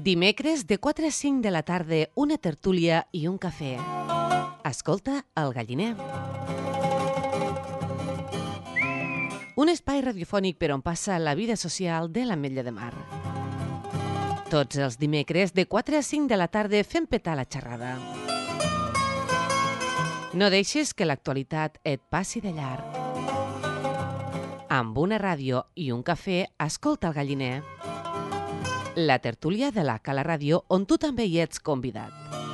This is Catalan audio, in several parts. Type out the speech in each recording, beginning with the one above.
Dimecres de 4 a 5 de la tarda, una tertúlia i un cafè. Escolta El Galliner. Un espai radiofònic per on passa la vida social de l'Ametlla de Mar. Tots els dimecres de 4 a 5 de la tarda fem petar la xerrada. No deixes que l'actualitat et passi de llarg. Amb una ràdio i un cafè, escolta El Galliner. La tertúlia de la Cala Ràdio, on tu també hi ets convidat.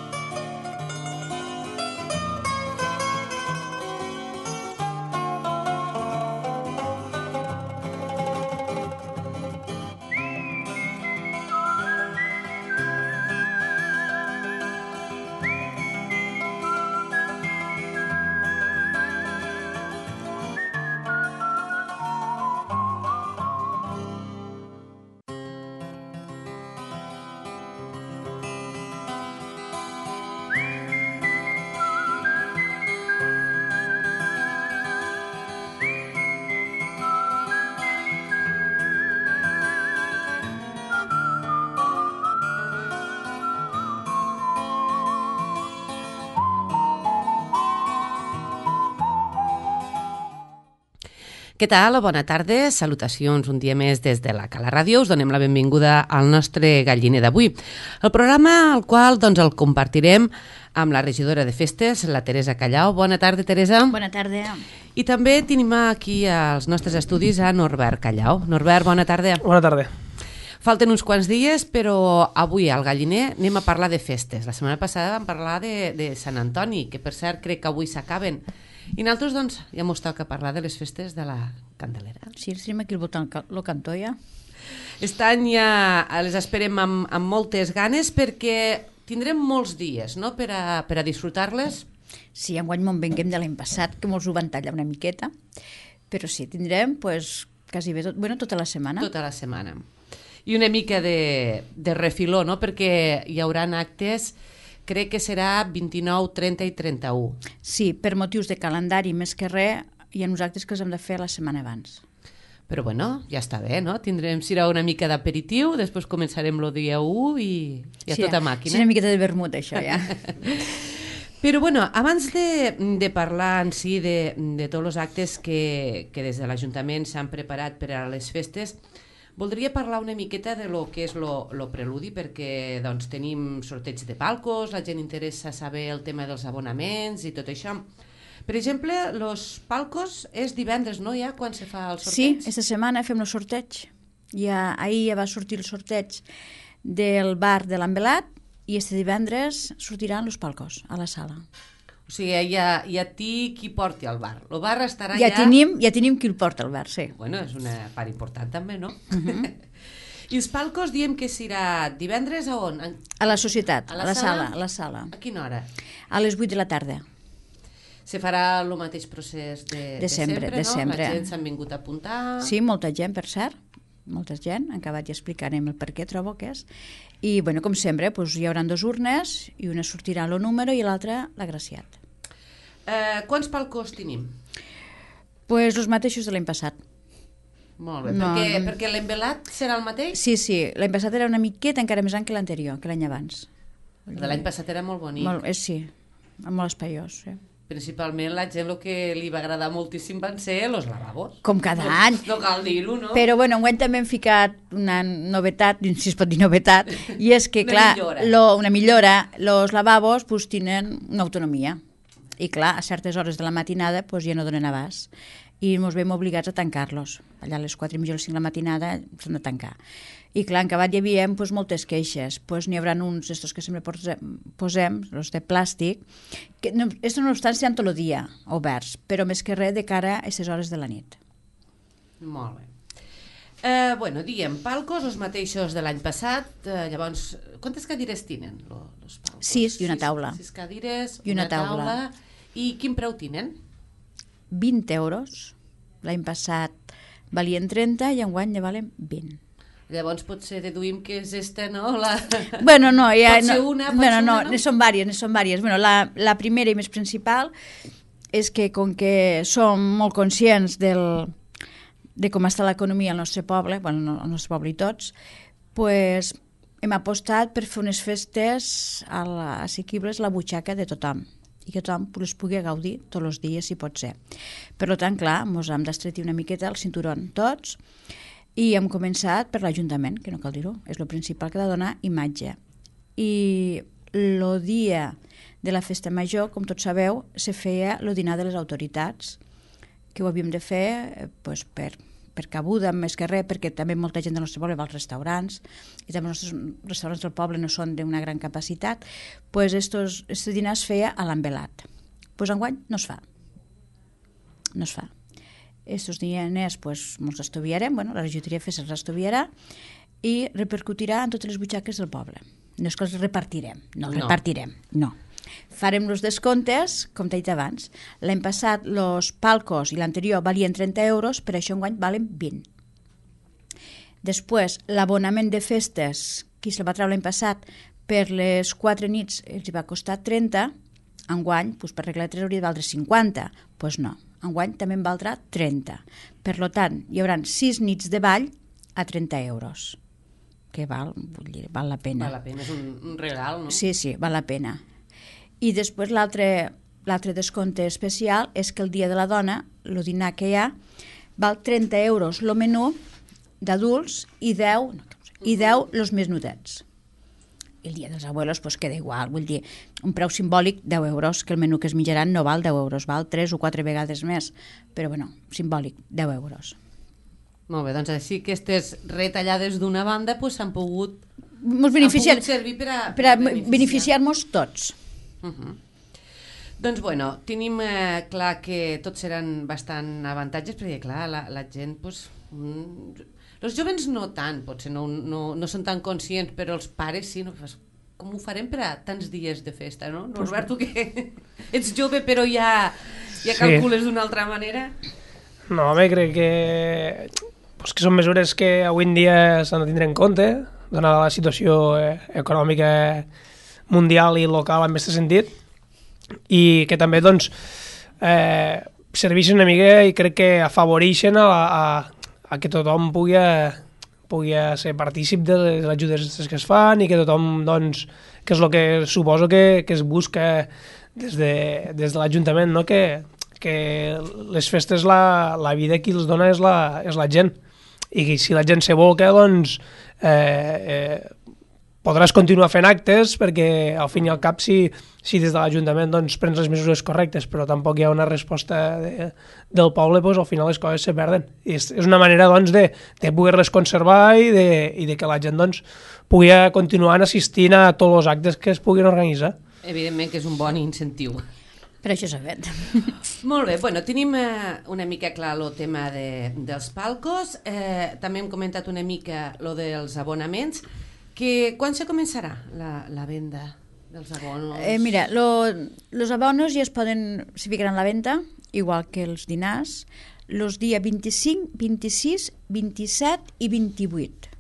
Què tal? Bona tarda, salutacions un dia més des de la Cala Ràdio. Us donem la benvinguda al nostre Galliner d'avui. El programa al qual el compartirem amb la regidora de festes, la Teresa Callau. Bona tarda, Teresa. Bona tarda. I també tenim aquí als nostres estudis a Norbert Callau. Norbert, bona tarda. Bona tarda. Falten uns quants dies, però avui al Galliner anem a parlar de festes. La setmana passada vam parlar de Sant Antoni, que per cert crec que avui s'acaben. I nosaltres, ja mos toca parlar de les festes de la Candelera. Sí, estem aquí el cantó ja. Aquest any ja les esperem amb moltes ganes perquè tindrem molts dies, no?, per a disfrutar-les. Sí, enguany me'n venguem de l'any passat, que molts ho van tallar una miqueta, però sí, tindrem quasi bé tota la setmana. Tota la setmana. I una mica de refiló, no?, perquè hi haurà actes. Crec que serà 29, 30 i 31. Sí, per motius de calendari, més que res, hi ha uns actes que els hem de fer la setmana abans. Però bueno, ja està bé, no? Serà una mica d'aperitiu, després començarem el dia 1 i a tota màquina. Sí, una miqueta de vermut, això, ja. Però bueno, abans de parlar en si de tots els actes que des de l'Ajuntament s'han preparat per a les festes, voldria parlar una miqueta de lo que és lo preludi, perquè doncs, tenim sorteig de palcos, la gent interessa saber el tema dels abonaments i tot això. Per exemple, els palcos és divendres, no, ja, quan se fa el sorteig? Sí, aquesta setmana fem el sorteig. Ahir ja va sortir el sorteig del bar de l'Envelat i este divendres sortiran els palcos a la sala. O sigui, ja ti qui porti al bar. El bar estarà ja tenim qui el porta al bar, sí. Bueno, és una part important també, no? I els palcos diem que serà divendres a on? A la Societat, a la sala. A quina hora? A les 8 de la tarda. Se farà el mateix procés de sempre, no? Sempre. La gent s'han vingut a apuntar. Sí, molta gent, per cert. Molta gent. Han acabat ja explicarem el per què trobo que és. I, bueno, com sempre, hi haurà 2 urnes i una sortirà el número i l'altra l'agraciat. Quants palcos tenim? Els mateixos de l'any passat. Molt bé, perquè l'envelat serà el mateix? Sí, l'any passat era una miqueta encara més gran que l'anterior, que l'any abans. El de l'any passat era molt bonic. Sí, molt espaiós, sí. Principalment la gent el que li va agradar moltíssim van ser els lavabos. Com cada any. No cal dir-ho, no? Però bueno, enguany també hem ficat una novetat, si es pot dir novetat, i és que, clar, una millora, els lavabos tenen una autonomia. I clar, a certes hores de la matinada ja no donen abast. I ens veiem obligats a tancar-los. Allà a les 4 i mitja o les 5 de la matinada s'han de tancar. I clar, en acabat hi havia moltes queixes. N'hi haurà uns d'estos que sempre posem, els de plàstic, que no obstant seran tot el dia oberts, però més que res de cara a aquestes hores de la nit. Molt bé. Bueno, diguem, palcos, els mateixos de l'any passat. Llavors, quantes cadires tenen els palcos? 6 i una taula. 6 cadires, i una taula. I quin preu tenen? 20 euros. L'any passat valien 30 i enguany ja valen 20. Llavors potser deduïm que és esta, no? Bueno, no, ja... Pot ser una, pot ser una, no? Ne són vàries. Bueno, la primera i més principal és que com que som molt conscients de com està l'economia al nostre poble, bueno, al nostre poble i tots, pues, hem apostat per fer unes festes assequibles a la butxaca de tothom i que tothom les pugui gaudir tots els dies, si pot ser. Per tant, clar, ens hem d'estretir una miqueta el cinturón tots i hem començat per l'Ajuntament, que no cal dir-ho, és el principal que ha de donar imatge. I el dia de la festa major, com tots sabeu, se feia el dinar de les autoritats, que ho havíem de fer per cabuda, més que res, perquè també molta gent del nostre poble va als restaurants, i també els nostres restaurants del poble no són d'una gran capacitat, doncs este dinar es feia a l'envelat. Doncs enguany no es fa. No es fa. Estos diners molts estoviarem, la regidoria de festes l'estoviarà i repercutirà en totes les butxaques del poble. No és que els repartirem, repartirem, no. Farem els descomptes, com t'he dit abans. L'any passat els palcos i l'anterior valien 30 euros, per això enguany valen 20. Després, l'abonament de festes, qui se'l va treure l'any passat, per les 4 nits els va costar 30, enguany, per regla de 3 hauria de valdre 50. Doncs no, enguany també en valdrà 30. Per tant, hi haurà 6 nits de ball a 30 euros, que val la pena. Val la pena, és un regal, no? Sí, val la pena. I després l'altre descompte especial és que el dia de la dona, el dinar que hi ha, val 30 euros el menú d'adults i 10 els més notets. I el dia dels abuelos queda igual, vull dir, un preu simbòlic 10 euros, que el menú que es menjaran no val 10 euros, val 3 o 4 vegades més, però simbòlic, 10 euros. Molt bé, doncs així aquestes retallades d'una banda s'han pogut servir per a beneficiar-nos tots. Doncs tenim clar que tots seran bastant avantatges, perquè clar, la gent els jovens no tant, potser no són tan conscients, però els pares sí, com ho farem per a tants dies de festa, no? Norbert, tu que ets jove però ja calcules d'una altra manera? No, home, crec que són mesures que avui en dia s'han de tindre en compte, donada la situació econòmica mundial i local en aquest sentit, i que també serveixen una mica i crec que afavoreixen a que tothom pugui ser partícip de les ajudes que es fan i que tothom, que és el que suposo que es busca des de l'Ajuntament, no? Que les festes, la vida qui els dona és la gent, i que si la gent se volca, podràs continuar fent actes, perquè al fin i al cap si des de l'Ajuntament prens les mesures correctes però tampoc hi ha una resposta del poble, al final les coses se perden. I és una manera de poder-les conservar i de que la gent pugui continuar assistint a tots els actes que es puguin organitzar. Evidentment que és un bon incentiu. Per això s'ha fet. Molt bé, tenim una mica clar el tema dels palcos, també hem comentat una mica el dels abonaments. Quan se començarà la venda dels abonos? Mira, els abonos ja se ficaran a la venda, igual que els dinars, els dies 25, 26, 27 i 28.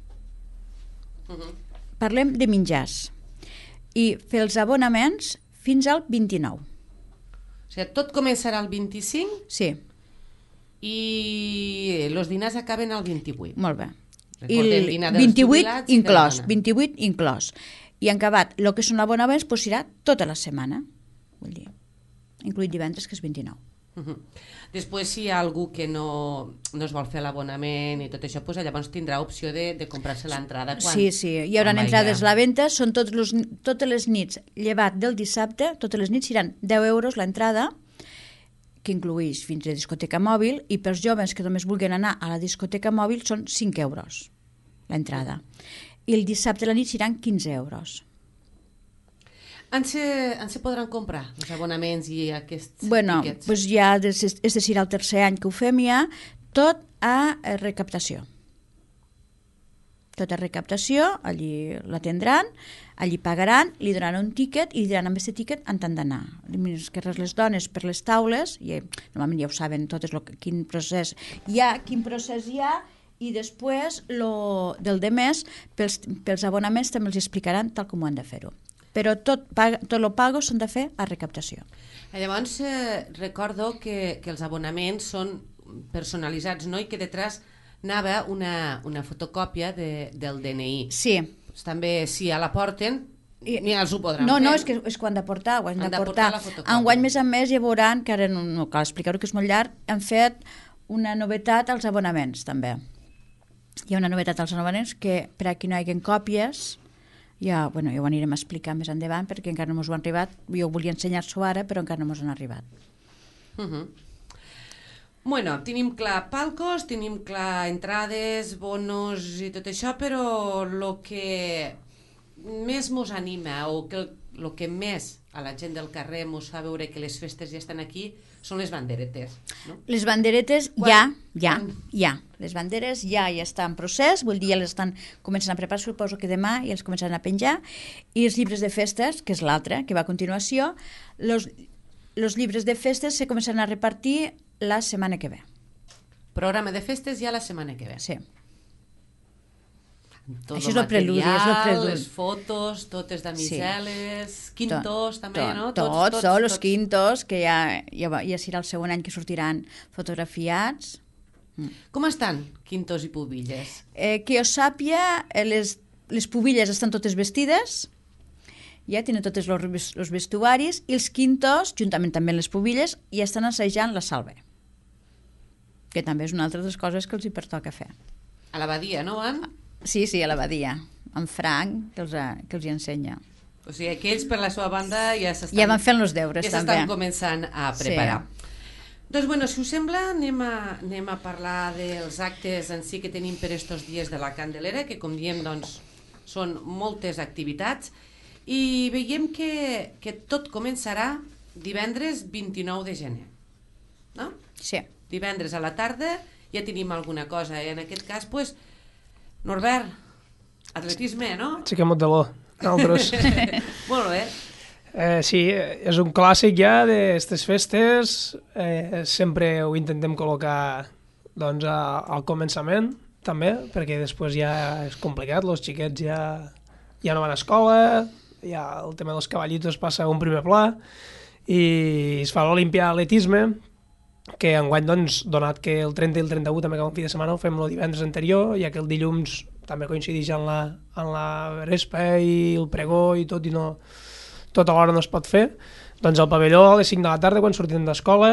Parlem de menjars. I fer els abonaments fins al 29. O sigui, tot començarà el 25? Sí. I els dinars acaben el 28? Molt bé. I el 28 inclòs. I en acabat, el que són abonaments serà tota la setmana, vull dir, incluït divendres, que és 29. Després, si hi ha algú que no es vol fer l'abonament i tot això, llavors tindrà opció de comprar-se l'entrada. Sí, hi haurà entrades a la venda, són totes les nits, llevat del dissabte, totes les nits seran 10 euros l'entrada, que incluïx fins a discoteca mòbil, i pels joves que només vulguin anar a la discoteca mòbil són 5 euros l'entrada. I el dissabte a la nit seran 15 euros. On se podran comprar els abonaments i aquests tiquets? Doncs ja, és dir, el tercer any que ho fem ja, tot a recaptació. Tota recaptació, allí l'atendran, allí pagaran, li donaran un tíquet i li diran amb aquest tíquet on han d'anar. Que les dones per les taules, normalment ja ho saben totes quin procés hi ha, i després del demés pels abonaments també els explicaran tal com ho han de fer-ho. Però tot el pago s'han de fer a recaptació. Llavors recordo que els abonaments són personalitzats, no? I que detrás anava una fotocòpia del DNI. Sí. també si ja la porten, ni els ho podran fer. No, és que és quan de portar, ho han de portar. Enguany, més a més, ja veuran, que ara no cal explicar-ho, que és molt llarg, han fet una novetat als abonaments, també. Hi ha una novetat als abonaments que, per a qui no hi hagi còpies, ja ho anirem a explicar més endavant, perquè encara no ens ho han arribat. Jo volia ensenyar-s'ho ara, però encara no ens han arribat. Bueno, tenim clar palcos, tenim clar entrades, bonos i tot això, però el que més mos anima o el que més a la gent del carrer mos fa veure que les festes ja estan aquí són les banderetes, no? Les banderetes ja. Les banderes ja estan en procés, vull dir, ja les estan començant a preparar, suposo que demà ja els començaran a penjar, i els llibres de festes, que és l'altre, que va a continuació, los llibres de festes se començaran a repartir la setmana que ve. Programa de festes ja la setmana que ve. Sí. Tot això és el preludi, les fotos, totes damiseles, quintos també, no? Tots, els quintos, que ja serà el segon any que sortiran fotografiats. Com estan quintos i pubilles? Que jo sàpia, les pubilles estan totes vestides, ja tenen tots els vestuaris, i els quintos, juntament també les pubilles, ja estan assajant la salve, que també és una altra de les coses que els hi pertoca fer. A l'abadia, no van? Sí, a l'abadia, en Frank, que els hi ensenya. O sigui, que ells per la seva banda ja van fent els deures, ja també. Ja s'estan començant a preparar. Sí. Doncs, bueno, si us sembla, anem a parlar dels actes en si que tenim per estos dies de la Candelera, que, com diem, doncs, són moltes activitats, i veiem que tot començarà divendres 29 de gener, no? Sí. Divendres a la tarda ja tenim alguna cosa, en aquest cas, doncs, Norbert, atletisme, no? Aixequem-ho de l'O, nosaltres. Molt bé. Sí, és un clàssic ja d'aquestes festes, sempre ho intentem col·locar doncs, al començament, també, perquè després ja és complicat, els xiquets ja no van a escola, ja el tema dels cavallitos passa a un primer pla, i es fa l'Olimpia d'atletisme, que enguany, doncs, donat que el 30 i el 31 també acabem fi de setmana, ho fem el divendres anterior, ja que el dilluns també coincideix en la vespa i el pregó i tot, i no, tot alhora no es pot fer. Doncs al pavelló a les 5 de la tarda, quan sortim d'escola,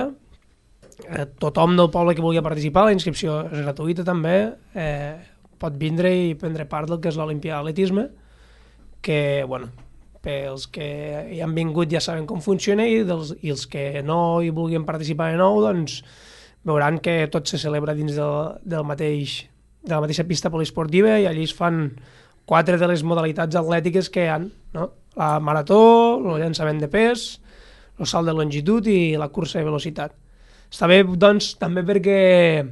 tothom del poble que vulgui participar, la inscripció és gratuïta també, pot vindre i prendre part del que és l'Olimpia d'atletisme, que, bueno, pels que hi han vingut ja saben com funciona, i els que no hi vulguin participar de nou, doncs veuran que tot se celebra dins de la mateixa pista poliesportiva, i allí es fan 4 de les modalitats atlètiques que hi ha, no? La marató, el llançament de pes, el salt de longitud i la cursa de velocitat. Està bé, doncs, també perquè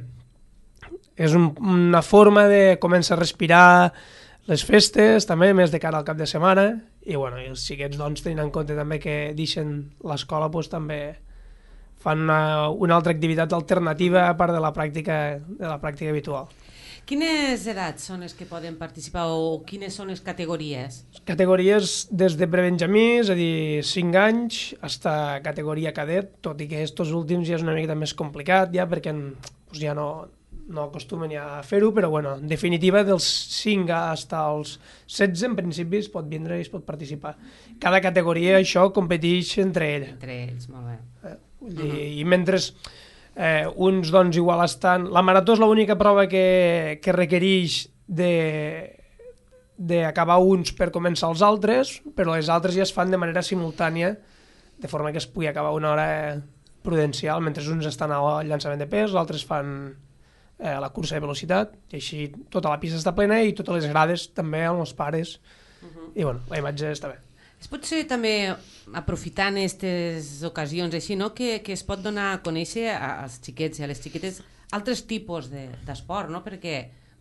és una forma de començar a respirar les festes, també, més de cara al cap de setmana, i bueno, els xiquets, doncs, tenint en compte també que deixen l'escola, doncs, també fan una altra activitat alternativa a part de la pràctica habitual. Quines edats són les que poden participar o quines són les categories? Categories des de prebenjamí, és a dir, 5 anys, fins a categoria cadet, tot i que estos últims ja és una mica més complicat, ja perquè doncs, ja no acostumen ja a fer-ho, però bueno, en definitiva, dels 5 fins als 16, en principi, es pot vindre i es pot participar. Cada categoria, això, competeix entre ella. Entre ells, molt bé. I mentre uns, doncs, igual estan... La marató és l'única prova que requereix d'acabar uns per començar els altres, però les altres ja es fan de manera simultània, de forma que es pugui acabar una hora prudencial, mentre uns estan al llançament de pes, els altres fan la cursa de velocitat, i així tota la pista està plena i totes les grades també amb els pares, i bueno, la imatge està bé. Es pot ser també, aprofitant aquestes ocasions així, no? que es pot donar a conèixer als xiquets i a les xiquetes altres tipus d'esport, no? Perquè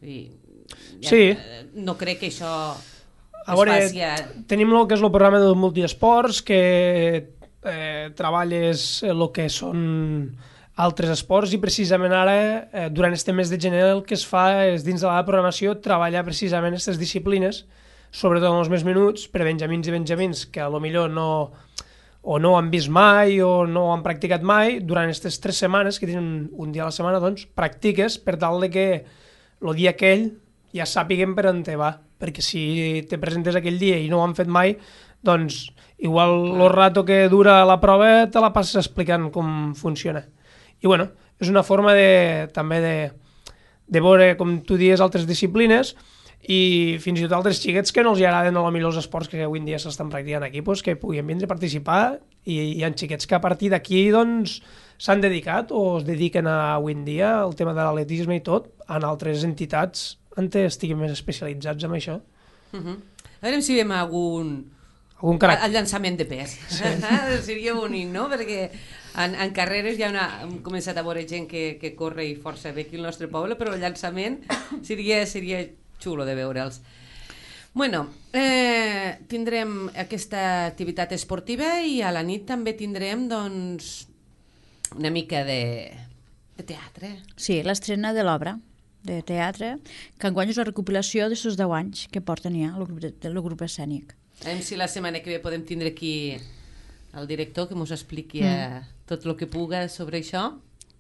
no crec que això es faci... Tenim el que és el programa del multiesports, que treballes el que són altres esports, i precisament ara, durant este mes de gener, el que es fa és, dins de la programació, treballar precisament aquestes disciplines, sobretot en els més minuts, per a benjamins i benjamins que a lo millor no han vist mai o no han practicat mai. Durant aquestes 3 setmanes, que tenen un dia a la setmana, doncs practiques per tal de que el dia aquell ja sàpiguen per on te va, perquè si te presentes aquell dia i no ho han fet mai, doncs igual el rato que dura la prova te la passes explicant com funciona. I bueno, és una forma també de veure, com tu dius, altres disciplines i fins i tot altres xiquets que no els agraden a lo millor els esports que avui en dia s'estan practicant aquí, doncs que puguin vindre a participar i hi ha xiquets que a partir d'aquí doncs s'han dedicat o es dediquen avui en dia al tema de l'atletisme i tot en altres entitats on estiguin més especialitzats en això. A veure si veiem algun el llançament de pes. Sí. Seria bonic, no? Perquè en carreres ja hem començat a veure gent que corre i força bé aquí al nostre poble, però el llançament seria xulo de veure'ls. Bueno, tindrem aquesta activitat esportiva i a la nit també tindrem doncs una mica de teatre. Sí, l'estrena de l'obra de teatre, que enguany és la recopilació de sos 10 anys que porten ja el grup escènic. A veure si la setmana que ve podem tindre aquí el director que ens expliqui tot el que puga sobre això.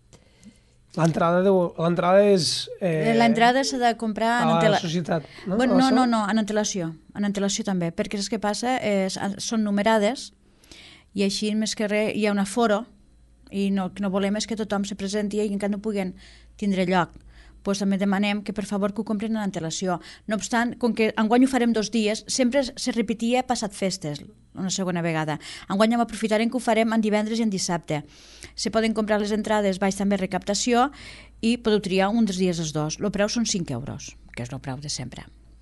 L'entrada és... L'entrada s'ha de comprar a la societat, no? No, en antelació. En antelació també, perquè el que passa són numerades i així més que res hi ha un aforo i el que no volem és que tothom se presenti i encara no puguen tindre lloc. Doncs també demanem que per favor que ho compren en antelació. No obstant, com que enguany ho farem 2 dies, sempre se repetia passat festes, una segona vegada. Enguany aprofitarem que ho farem en divendres i en dissabte. Se poden comprar les entrades, baix també recaptació i podeu triar un dels dies els dos. El preu són 5 euros, que és el preu de sempre.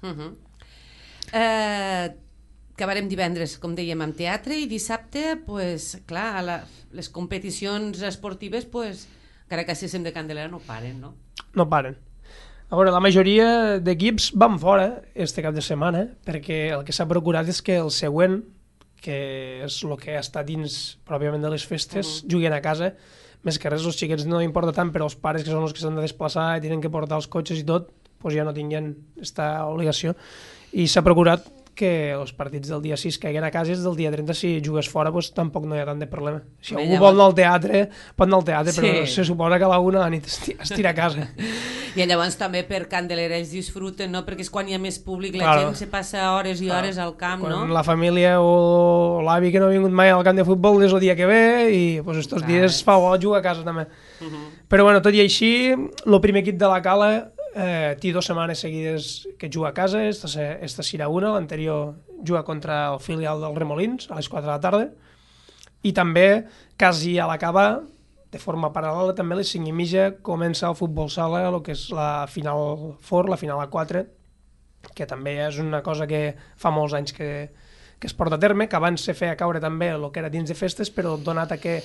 Acabarem divendres, com dèiem, amb teatre i dissabte, pues, clar, les competicions esportives, pues, encara que siguem de Candelera, no paren, no? No paren. A veure, la majoria d'equips van fora este cap de setmana perquè el que s'ha procurat és que el següent, que és el que està dins pròpiament de les festes, juguen a casa. Més que res, els xiquets no importa tant, però els pares, que són els que s'han de desplaçar i tenen que portar els cotxes i tot, doncs ja no tinguin aquesta obligació. I s'ha procurat que els partits del dia 6 caiguen a casa i del dia 30 si jugues fora doncs tampoc no hi ha tant de problema. Si algú vol anar al teatre, pot anar al teatre, sí. Però se suposa que a la 1 de la nit es tira a casa. I llavors també per Candelera ells disfruten, no? Perquè és quan hi ha més públic, la gent se passa hores i hores al camp, no? Quan la família o l'avi que no ha vingut mai al camp de futbol és el dia que ve i doncs estos dies fa bo jugar a casa també. Però bueno, tot i així, el primer equip de la Cala té 2 setmanes seguides que juga a casa, esta serà una, l'anterior juga contra el filial del Remolins a les 4 de la tarda, i també, quasi a l'acabar, de forma paral·lela, també a les 5:30 comença el futbol sala, el que és la final Four, la final A4, que també és una cosa que fa molts anys que es porta a terme, que abans se feia caure també el que era dins de festes, però donat a que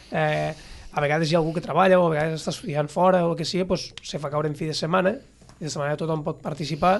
a vegades hi ha algú que treballa o a vegades està estudiant fora o el que sigui, doncs se fa caure en fi de setmana, i de setmana tothom pot participar.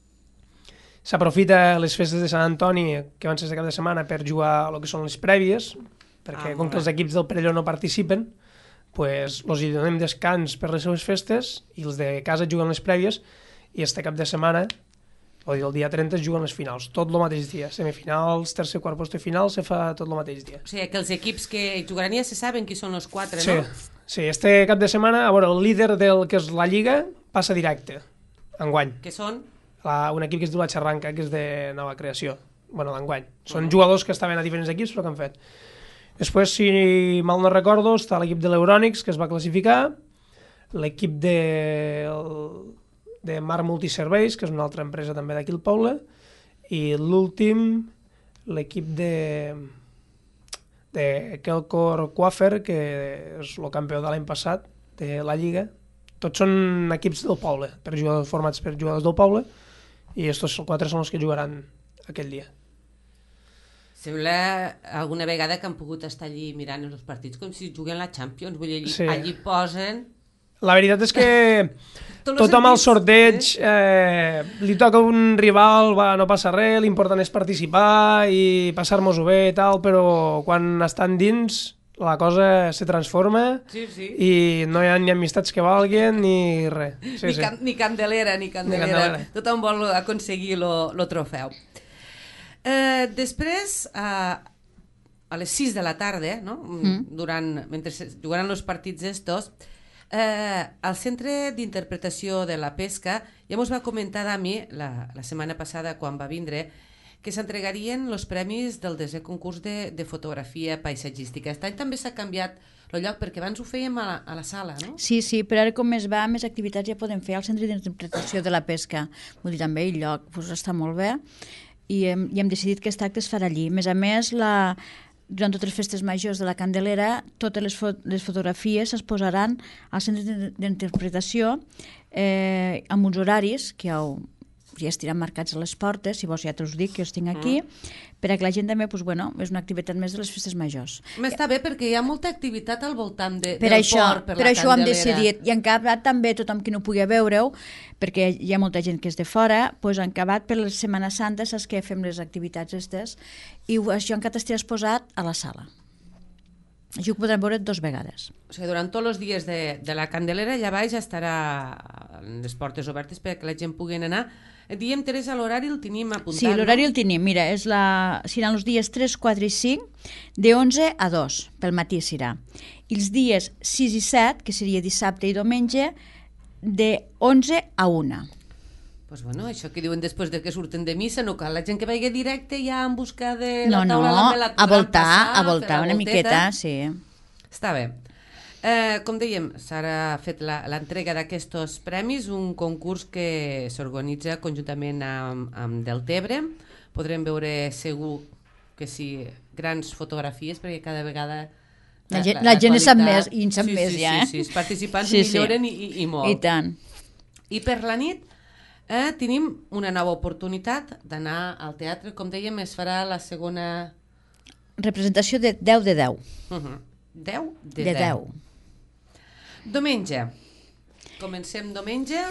S'aprofita les festes de Sant Antoni, que van ser de cap de setmana, per jugar el que són les prèvies, perquè com que els equips del Perelló no participen, doncs els hi donem descans per les seves festes i els de casa juguen les prèvies i este cap de setmana, el dia 30 es juguen les finals, tot el mateix dia. Semifinals, tercer, quart post i final, se fa tot el mateix dia. O sigui, que els equips que jugaran ja se saben qui són els 4, no? Sí, este cap de setmana, a veure, el líder del que és la Lliga passa directe, enguany. Que són? Un equip que es diu la Xerranca, que és de nova creació, bueno, d'enguany. Són jugadors que estaven a diferents equips, però que han fet. Després, si mal no recordo, està l'equip de l'Eurònics, que es va classificar, l'equip de Mar Multiserveis, que és una altra empresa també d'aquí al poble, i l'últim, l'equip de Kelcor Coafer, que és el campió de l'any passat de la Lliga. Tots són equips del poble, formats per jugadors del poble, i estos 4 són els que jugaran aquell dia. Sembla alguna vegada que han pogut estar allí mirant els partits com si juguen la Champions, vull dir, allí posen... La veritat és que tothom al sorteig li toca un rival, no passa res, l'important és participar i passar-nos-ho bé i tal, però quan estan dins la cosa se transforma i no hi ha ni amistats que valguen ni res. Ni Candelera. Tothom vol aconseguir el trofeu. Després, a les 6 de la tarda, no? Mentre jugaran els partits estos, Al Centre d'Interpretació de la Pesca ja ens va comentar a mi la setmana passada quan va vindre que s'entregarien els premis del 10è concurs de fotografia paisatgística. Aquest any també s'ha canviat el lloc perquè abans ho fèiem a la sala, no? Sí, però ara com més va, més activitats ja podem fer al Centre d'Interpretació de la Pesca. Vull dir, també el lloc està molt bé i hem decidit que aquest acte es farà allí. A més, durant totes les festes majors de la Candelera, totes les fotografies es posaran al Centre d'Interpretació amb uns horaris que ja estiran marcats a les portes, si vols ja t'ho dic, que els tinc aquí, per a que la gent també, és una activitat més de les festes majors. Està bé perquè hi ha molta activitat al voltant del port, per la Candelera. Per això ho hem decidit, i en acabat també tothom qui no pugui veure-ho, perquè hi ha molta gent que és de fora, en acabat per la Setmana Santa saps que fem les activitats aquestes, i això encara estiràs posat a la sala. Això ho podran veure 2 vegades. O sigui, durant tots els dies de la Candelera allà baix estarà les portes obertes perquè la gent pugui anar. Diem, Teresa, l'horari el tenim apuntat. Sí, l'horari el tenim. Mira, seran els dies 3, 4 i 5, de 11 a 2, pel matí serà. I els dies 6 i 7, que seria dissabte i diumenge, de 11 a 1. Doncs això que diuen després de que surten de missa, no cal la gent que vagi directe ja en busca de la taula. A voltar una miqueta, sí. Està bé. Com dèiem, s'ha fet l'entrega d'aquests premis, un concurs que s'organitza conjuntament amb Deltebre. Podrem veure segur que sí, grans fotografies, perquè cada vegada la gent en sap més, i en sap més ja. Sí, els participants milloren i molt. I tant. I per la nit tenim una nova oportunitat d'anar al teatre. Com dèiem, es farà la segona... Representació de 10 de 10. 10 de 10. Diumenge. Comencem diumenge.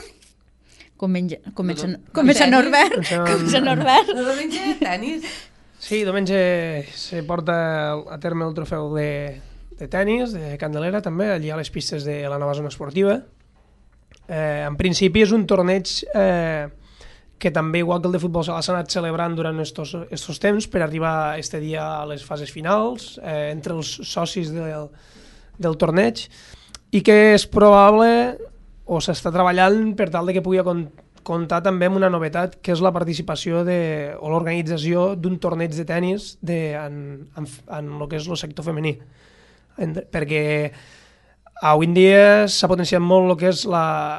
Comença Norbert. Diumenge, tenis. Sí, diumenge se porta a terme el trofeu de tenis, de Candelera també, allà a les pistes de la nova zona esportiva. En principi és un torneig que també, igual que el de futbol, s'ha anat celebrant durant estos temps per arribar este dia a les fases finals entre els socis del torneig, i que és probable o s'està treballant per tal de que pugui comptar també amb una novetat, que és la participació o l'organització d'un torneig de tenis en el que és el sector femení. Perquè avui en dia s'ha potenciat molt el que és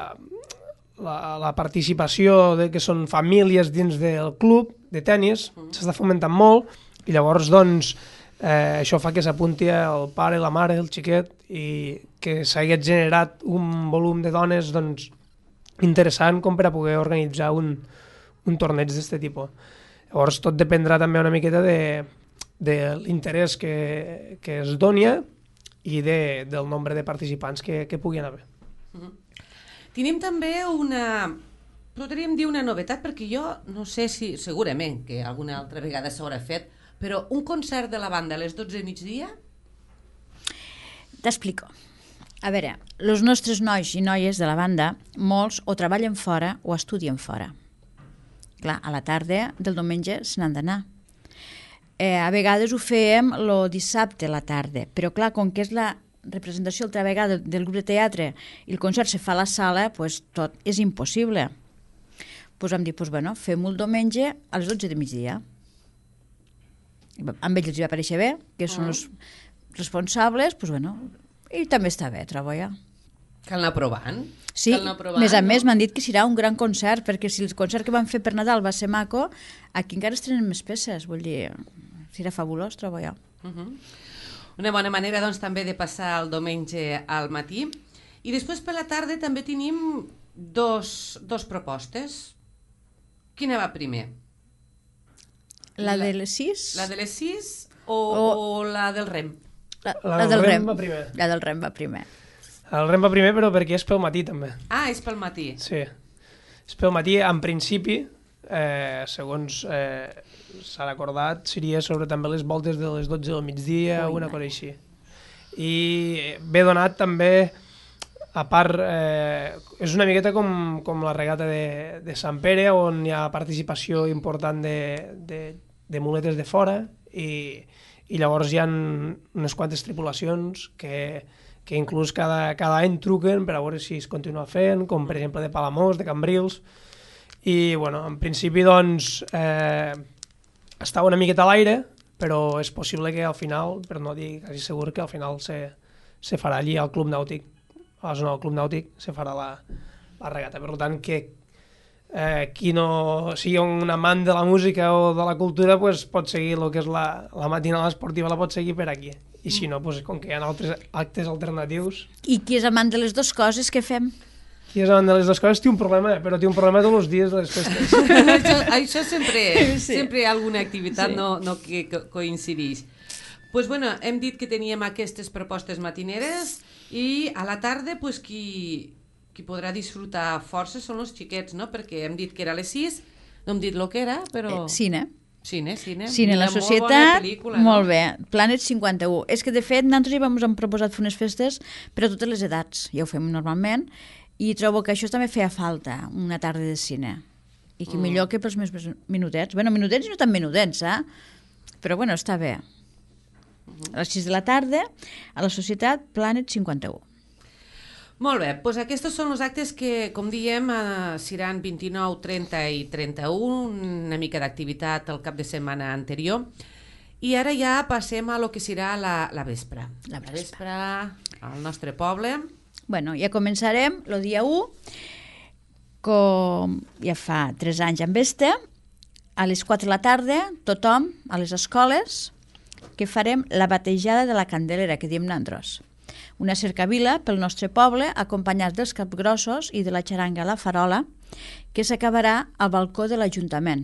la participació que són famílies dins del club de tenis, s'està fomentant molt, i llavors doncs això fa que s'apunti el pare, la mare, el xiquet, i que s'hagi generat un volum de dones doncs, interessant com per a poder organitzar un torneig d'aquest tipus. Llavors tot dependrà també una miqueta de l'interès que es doni i del nombre de participants que puguin haver. Tenim també podríem dir una novetat, perquè jo no sé si, segurament que alguna altra vegada s'haurà fet, però un concert de la banda a les 12 de migdia? T'explico. A veure, els nostres nois i noies de la banda, molts o treballen fora o estudien fora. Clar, a la tarda del diumenge se n'han d'anar. A vegades ho fèiem el dissabte a la tarda, però clar, com que és la representació altra vegada del grup de teatre i el concert se fa a la sala, doncs tot és impossible. Doncs vam dir, fem-ho el diumenge a les 12 de migdia. Amb ells els va aparèixer bé, que són els responsables, i també està bé, trobo ja. Cal anar provant? Sí, a més m'han dit que serà un gran concert, perquè si el concert que van fer per Nadal va ser maco, aquí encara es tenen més peces, vull dir, serà fabulós, trobo jo. Una bona manera, doncs, també de passar el diumenge al matí. I després per la tarda també tenim dos propostes. Quina va primer? La de les 6? La de les 6 o la del REM? La del REM va primer. La del REM va primer. El REM va primer, però perquè és pel matí, també. Ah, és pel matí. Sí. És pel matí, en principi, segons s'ha acordat, seria sobre també les voltes de les 12 del migdia, una cosa així. I ve donat també, a part, és una miqueta com la regata de Sant Pere, on hi ha participació important de muletes de fora, i llavors hi ha unes quantes tripulacions que que inclús cada any truquen per a veure si es continua fent, com per exemple de Palamós, de Cambrils, i bueno, en principi doncs està una miqueta a l'aire, però és possible que al final, per no dir quasi segur, que al final se farà allí al Club Nàutic, a la zona del Club Nàutic se farà la regata. Per tant, que qui no sigui un amant de la música o de la cultura pues, pot seguir el que és la matinada esportiva, la pot seguir per aquí. I si no, pues, com que hi ha altres actes alternatius... I qui és amant de les dues coses, què fem? Qui és amant de les dues coses té un problema, però té un problema tots els dies de les festes. això sempre hi ha alguna activitat no que coincideix. Pues bueno, hem dit que teníem aquestes propostes matineres i a la tarda pues, qui podrà disfrutar força són els xiquets, no? Perquè hem dit que era a les 6, no hem dit el que era, però... Cine, La la Societat, molt bé, Planet 51. És que, de fet, nosaltres ja hem proposat fer unes festes per a totes les edats, ja ho fem normalment, i trobo que això també feia falta, una tarda de cine. I que millor que pels més minutets. Bueno, minutets i no tan minutets, però bueno, està bé. A les 6 de la tarda, a la Societat, Planet 51. Molt bé, doncs aquests són els actes que, com diem, seran 29, 30 i 31, una mica d'activitat el cap de setmana anterior. I ara ja passem a lo que serà la vespre. La vespre al nostre poble. Bueno, ja començarem el dia 1, com ja fa 3 anys en Vesta, a les 4 de la tarda, tothom, a les escoles, que farem la batejada de la Candelera, que diem nosaltres. Una cercavila pel nostre poble, acompanyats dels capgrossos i de la xaranga La Farola, que s'acabarà al balcó de l'Ajuntament.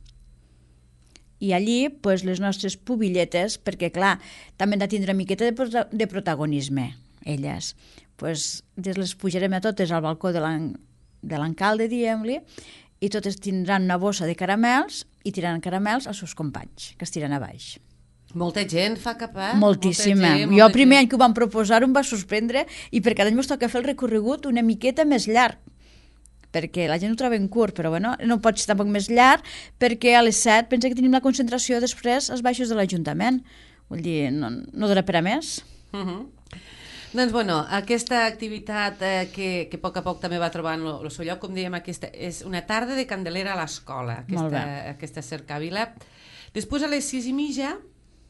I allí, pues, les nostres pubilletes, perquè, clar, també han de tindre una miqueta de protagonisme, elles. Pues, les pujarem a totes al balcó de l'alcalde, diguem-li, i totes tindran una bossa de caramels i tiraran caramels als seus companys, que es tiren a baix. Molta gent fa cap a... Moltíssima. Jo el primer any que ho vam proposar em va sorprendre i per cada any ens toca fer el recorregut una miqueta més llarg, perquè la gent ho troba en curt, però bueno, no pot ser tampoc més llarg, perquè a les 7 pensa que tenim la concentració després als baixos de l'Ajuntament. Vull dir, no dona per a més. Doncs bueno, aquesta activitat que a poc també va trobant el seu lloc, com dèiem, aquesta és una tarda de Candelera a l'escola, aquesta cercavila. Després a les 6:30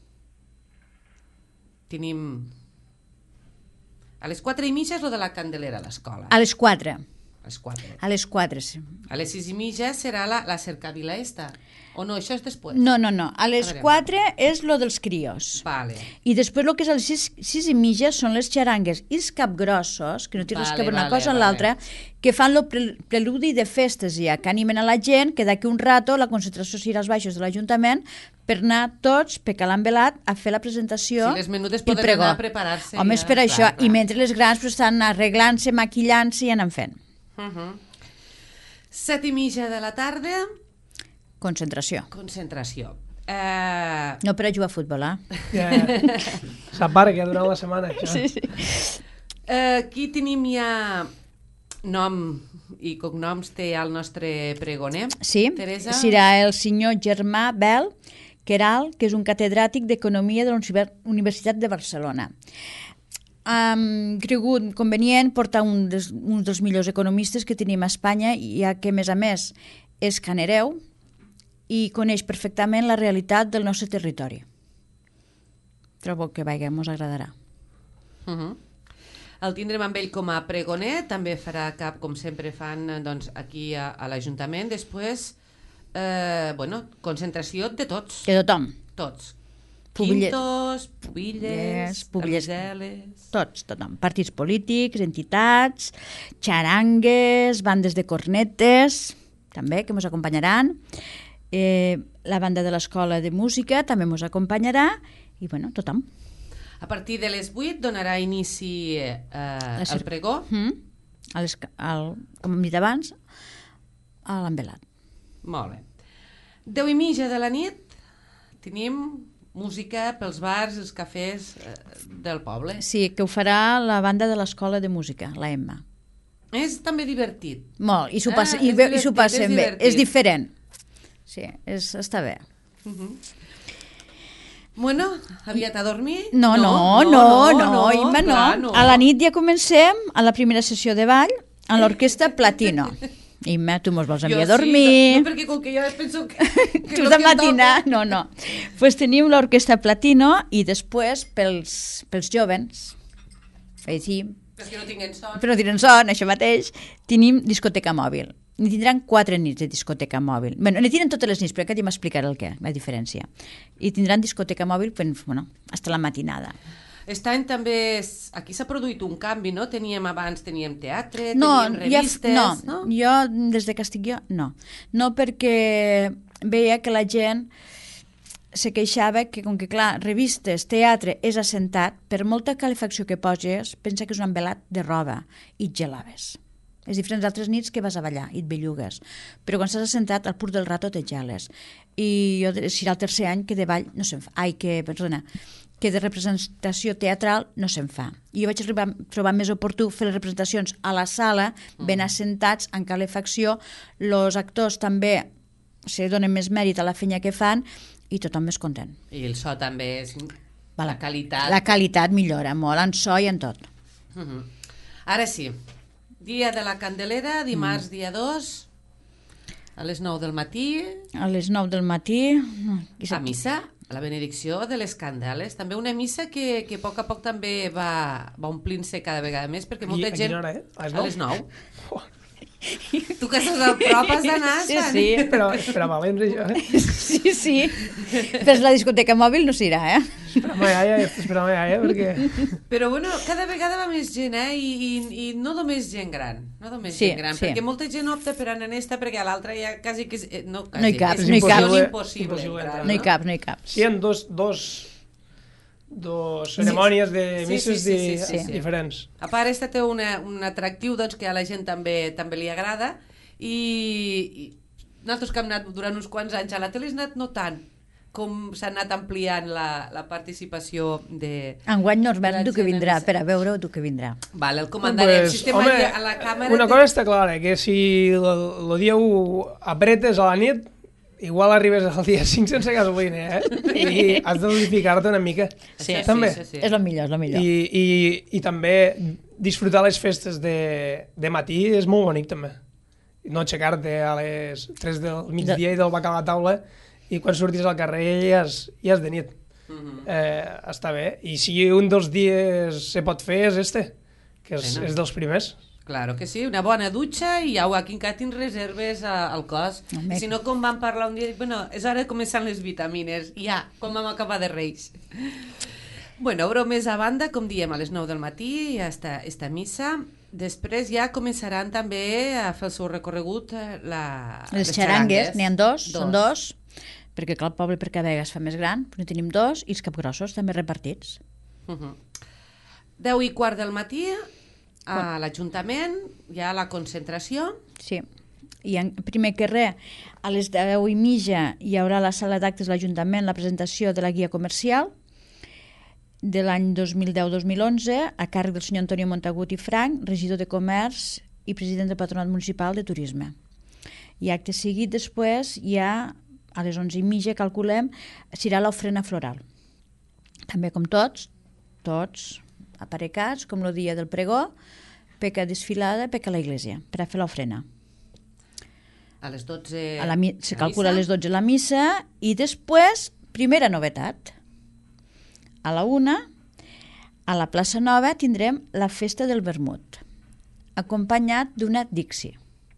tenim... A les 4:30 és el de la Candelera a l'escola. A les 4. A les 4. A les 4, sí. A les 6:30 serà la cercavila esta. O no, això és després? No. A les 4 és lo dels crios. Vale. I després el que és a les 6:30 són les xarangues i els capgrossos, que no té res que veure una cosa amb l'altra, que fan el preludi de festes ja, que animen a la gent, que d'aquí un rato la concentració serà als baixos de l'Ajuntament per anar tots, pecalant velat, a fer la presentació i les menudes poden anar a preparar-se. Home, és per això. I mentre les grans estan arreglant-se, maquillant-se i anant fent. 7:30 de la tarda... Concentració. No per a jugar a futbol, S'apara que durant la setmana, això. Sí. Aquí tenim ja nom i cognoms, té el nostre pregoner. Sí, Teresa. Serà el senyor Germà Bel Queral, que és un catedràtic d'Economia de la Universitat de Barcelona. Hem cregut convenient portar un dels millors economistes que tenim a Espanya, ja que, a més, és canereu i coneix perfectament la realitat del nostre territori. Trobo que ens agradarà. El tindrem amb ell com a pregoner, també farà cap, com sempre fan aquí a l'Ajuntament. Després, concentració de tots. De tothom. Tots. Quintos, pubilles, camiseles... Tots, tothom. Partits polítics, entitats, xarangues, bandes de cornetes, també, que ens acompanyaran. La banda de l'Escola de Música també ens acompanyarà i, bueno, tothom. A partir de les 8 donarà inici el pregó. Com hem dit abans, a l'envelat. Molt bé. 10:30 de la nit tenim música pels bars, els cafès del poble. Sí, que ho farà la banda de l'Escola de Música, la Emma. És també divertit. Molt, i s'ho passen bé. És diferent. Sí, està bé. Bueno, aviat a dormir? No, Imma, no. A la nit ja comencem a la primera sessió de ball a l'orquestra Platino. Imma, tu mos vols enviar a dormir. No, perquè com que jo penso que tu de matina, no. Pues tenim l'orquestra Platino i després pels jovens, així, però no tenen son, això mateix, tenim discoteca mòbil. N'hi tindran 4 nits de discoteca mòbil. Bé, n'hi tenen totes les nits, però aquest ja m'explicaré el què, la diferència. I tindran discoteca mòbil, bueno, fins a la matinada. Aquest any també, aquí s'ha produït un canvi, no? Abans teníem teatre, teníem revistes, no? Jo, des de que estic jo, no. No, perquè veia que la gent se queixava que, com que, clar, revistes, teatre és assentat, per molta calefacció que poses, pensa que és un envelat de roba i et gelaves. És diferent d'altres nits que vas a ballar i et bellugues. Però quan estàs assentat, al pur del rato te geles. I jo, serà el tercer any que de ball no se'n fa. Que de representació teatral no se'n fa. I jo vaig trobar més oportú fer les representacions a la sala, ben assentats, en calefacció. Els actors també se donen més mèrit a la feina que fan i tothom més content. I el so també és... La qualitat. La qualitat millora molt, en so i en tot. Ara sí, dia de la Candelera, dimarts dia 2, a les 9 del matí. A les 9 del matí. A missa, a la benedicció de les Candeles. També una missa que a poc també va omplint-se cada vegada més, perquè molta gent... A quina hora, A les 9. Tu que estàs a prop has d'anar, Sí. Però valents, això, Sí. Però la discoteca mòbil no s'irà, Espera'm, perquè... Però bueno, cada vegada va més gent, I no només gent gran. Gent gran, perquè molta gent opta per anar en esta, perquè a l'altra ja quasi que... No hi cap. És impossible entrar. No hi cap. Sí, hi ha dos cerimònies de misses diferents. A part, aquesta té un atractiu que a la gent també li agrada i nosaltres que hem anat durant uns quants anys a la tele has anat notant com s'ha anat ampliant la participació de... Enguany no es veu tu que vindrà, per a veure tu que vindrà. Vale, el comandarem. Si estem a la càmera... Una cosa està clara, que si el dia 1 apretes a la nit, igual arribes al dia 5 sense gasolina, I has de dosificar-te una mica. Sí, també. Sí. És el millor, I també disfrutar les festes de matí és molt bonic, també. No aixecar-te a les 3 del migdia i del bac a la taula i quan surtis al carrer ja és de nit. Està bé. I si un dels dies se pot fer és que és dels primers. Claro que sí, una bona dutxa i au, aquí encara tens reserves al cos. Si no, com vam parlar un dia, bueno, és hora de començar les vitamines. Ja, com vam acabar de Reis. Bueno, bromes a banda, com diem, a les 9 del matí ja està esta missa. Després ja començaran també a fer el seu recorregut les xarangues, n'hi ha són dos, perquè clar, el poble per Cabega es fa més gran, però en tenim 2 i els capgrossos també repartits. 10:15 del matí a l'Ajuntament, hi ha la concentració. Sí, i primer que res, a les 10:30 hi haurà a la sala d'actes de l'Ajuntament la presentació de la guia comercial de l'any 2010-2011 a càrrec del senyor Antonio Montagut i Frank, regidor de Comerç i president del Patronat Municipal de Turisme. I acte seguit després hi ha, a les 11:30 calculem, serà l'ofrena floral. També com tots aparecats, com el dia del pregó, peca desfilada, peca a la iglesia, per a fer l'ofrena. A les 12... Se calcula a les 12 la missa i després, primera novetat, a la 1, a la plaça Nova tindrem la festa del vermut, acompanyat d'una Dixie.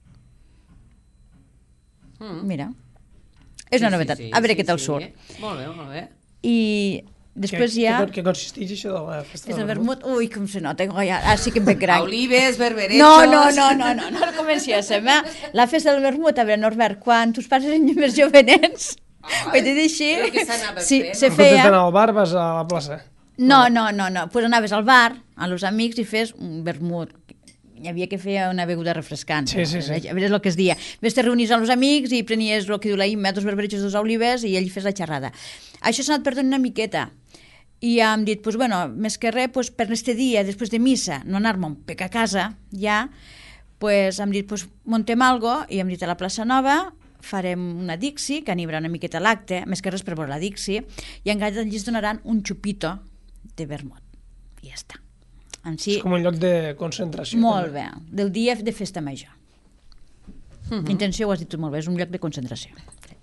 Mira, és una novetat. A veure què tal surt. Molt bé. I després hi ha... Què consisteix això de la festa del vermut? Ui, com se nota, ara sí que em ve gran. Olives, berberechos... No comencéssim, La festa del vermut, a veure, Norbert, quan tus pares eren més jovenets, ho he de dir així, se feia... Quan al bar vas a la plaça? No, pues anaves al bar, a los amics, i fes un vermut. Hi havia que fer una beguda refrescant. Sí. A veure el que es dia. Ves te reunies amb els amics i prenies el que diu la Imma, 2 berberechos, 2 olives, i ell fes la xerrada. Això s'ha anat perdent una miqueta. I hem dit, pues, bueno, més que res, pues, per este dia, després de missa, no anar-me'n a casa, ja, pues, hem dit, pues, montem algo, i hem dit a la plaça Nova, farem una Dixi, que anirà una miqueta a l'acte, més que res per veure la Dixi, i encara allí es donaran un xupito de vermut. I ja està. És com un lloc de concentració. Molt bé, del dia de festa major. Intenció, ho has dit tu molt bé, és un lloc de concentració.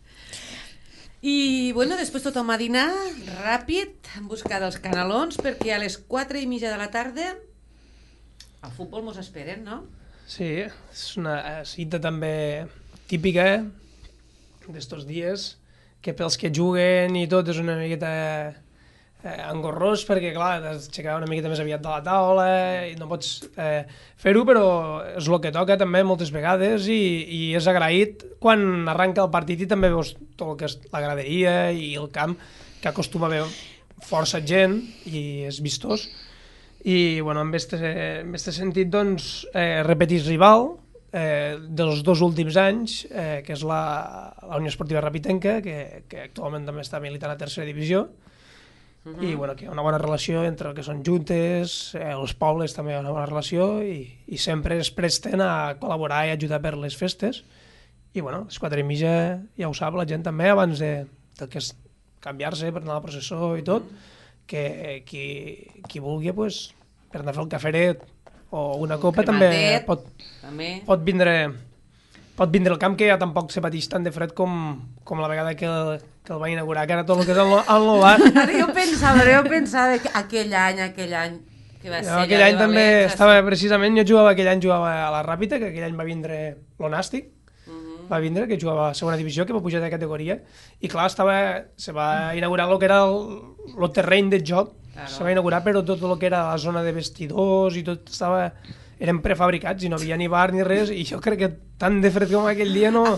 I, bueno, després tothom a dinar, ràpid, en busca dels canalons, perquè a les 4:30 de la tarda al futbol mos esperen, no? Sí, és una cita també típica d'estos dies, que pels que juguen i tot és una miqueta engorrós, perquè clar, has d'aixecar una miqueta més aviat de la taula i no pots fer-ho, però és el que toca també moltes vegades i és agraït quan arranca el partit i també veus tot el que és la graderia i el camp, que acostuma a haver força gent i és vistós. I bueno, en aquest sentit doncs repetís rival dels 2 últims anys, que és la Unió Esportiva Rapitenca, que actualment també està militant a tercera divisió, i bueno, que hi ha una bona relació entre el que són juntes, els pobles també hi ha una bona relació i sempre es presten a col·laborar i ajudar per les festes. I bueno, a les 4:30 ja ho sap la gent també, abans del que és canviar-se per anar a la processó i tot, que qui vulgui, pues, per anar a fer el caferet o una copa també pot vindre al camp, que ja tampoc se pateix tant de fred com la vegada que el va inaugurar, que era tot el que és el nou bar. Ara jo pensava que aquell any que va ser... Aquell any també estava, precisament, aquell any jugava a la Ràpita, que aquell any va vindre l'Onàstic, va vindre, que jugava a segona divisió, que va pujar de categoria, i clar, se va inaugurar el que era el terreny de joc, se va inaugurar, però tot el que era la zona de vestidors i tot eren prefabricats i no havia ni bar ni res, i jo crec que tant de fred com aquell dia no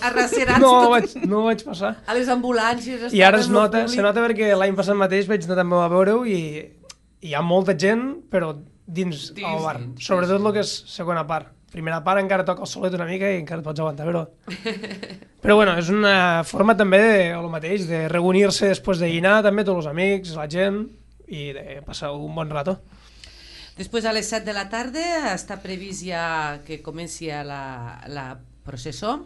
ho vaig passar. A les ambulàncies... I ara se nota perquè l'any passat mateix vaig anar també a veure-ho i hi ha molta gent, però dins el bar, sobretot el que és segona part. Primera part encara toca el solet una mica i encara et pots aguantar, però bueno, és una forma també el mateix, de reunir-se després de dinar, també tots els amics, la gent, i de passar un bon rato. Després, a les 7 de la tarda, està previst ja que comenci la processó,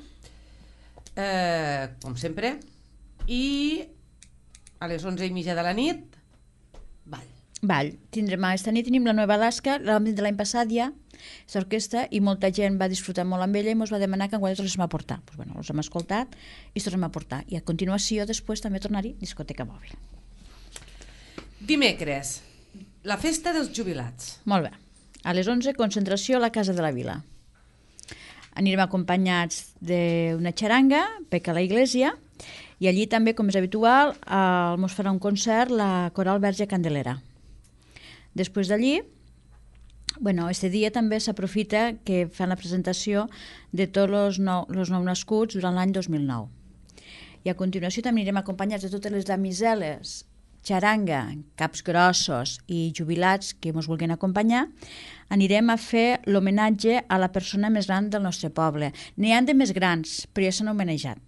com sempre, i a les 11:30 de la nit, ball. Esta nit tenim la Nova Alaska, l'àmbit de l'any passat ja, l'orquestra, i molta gent va disfrutar molt amb ella i ens va demanar que enguany els tornéssim a portar. Doncs bueno, els hem escoltat i els tornem a portar. I a continuació, després, també tornar-hi discoteca mòbil. Dimecres, la festa dels jubilats. Molt bé. A les 11, concentració a la Casa de la Vila. Anirem acompanyats d'una xaranga, Peca a la Iglesia, i allí també, com és habitual, ens farà un concert la Coral Verge Candelera. Després d'allí, este dia també s'aprofita que fan la presentació de tots els nous nascuts durant l'any 2009. I a continuació també anirem acompanyats de totes les damiseles, xaranga, caps grossos i jubilats que ens vulguin acompanyar. Anirem a fer l'homenatge a la persona més gran del nostre poble. N'hi ha de més grans, però ja s'han homenatjat.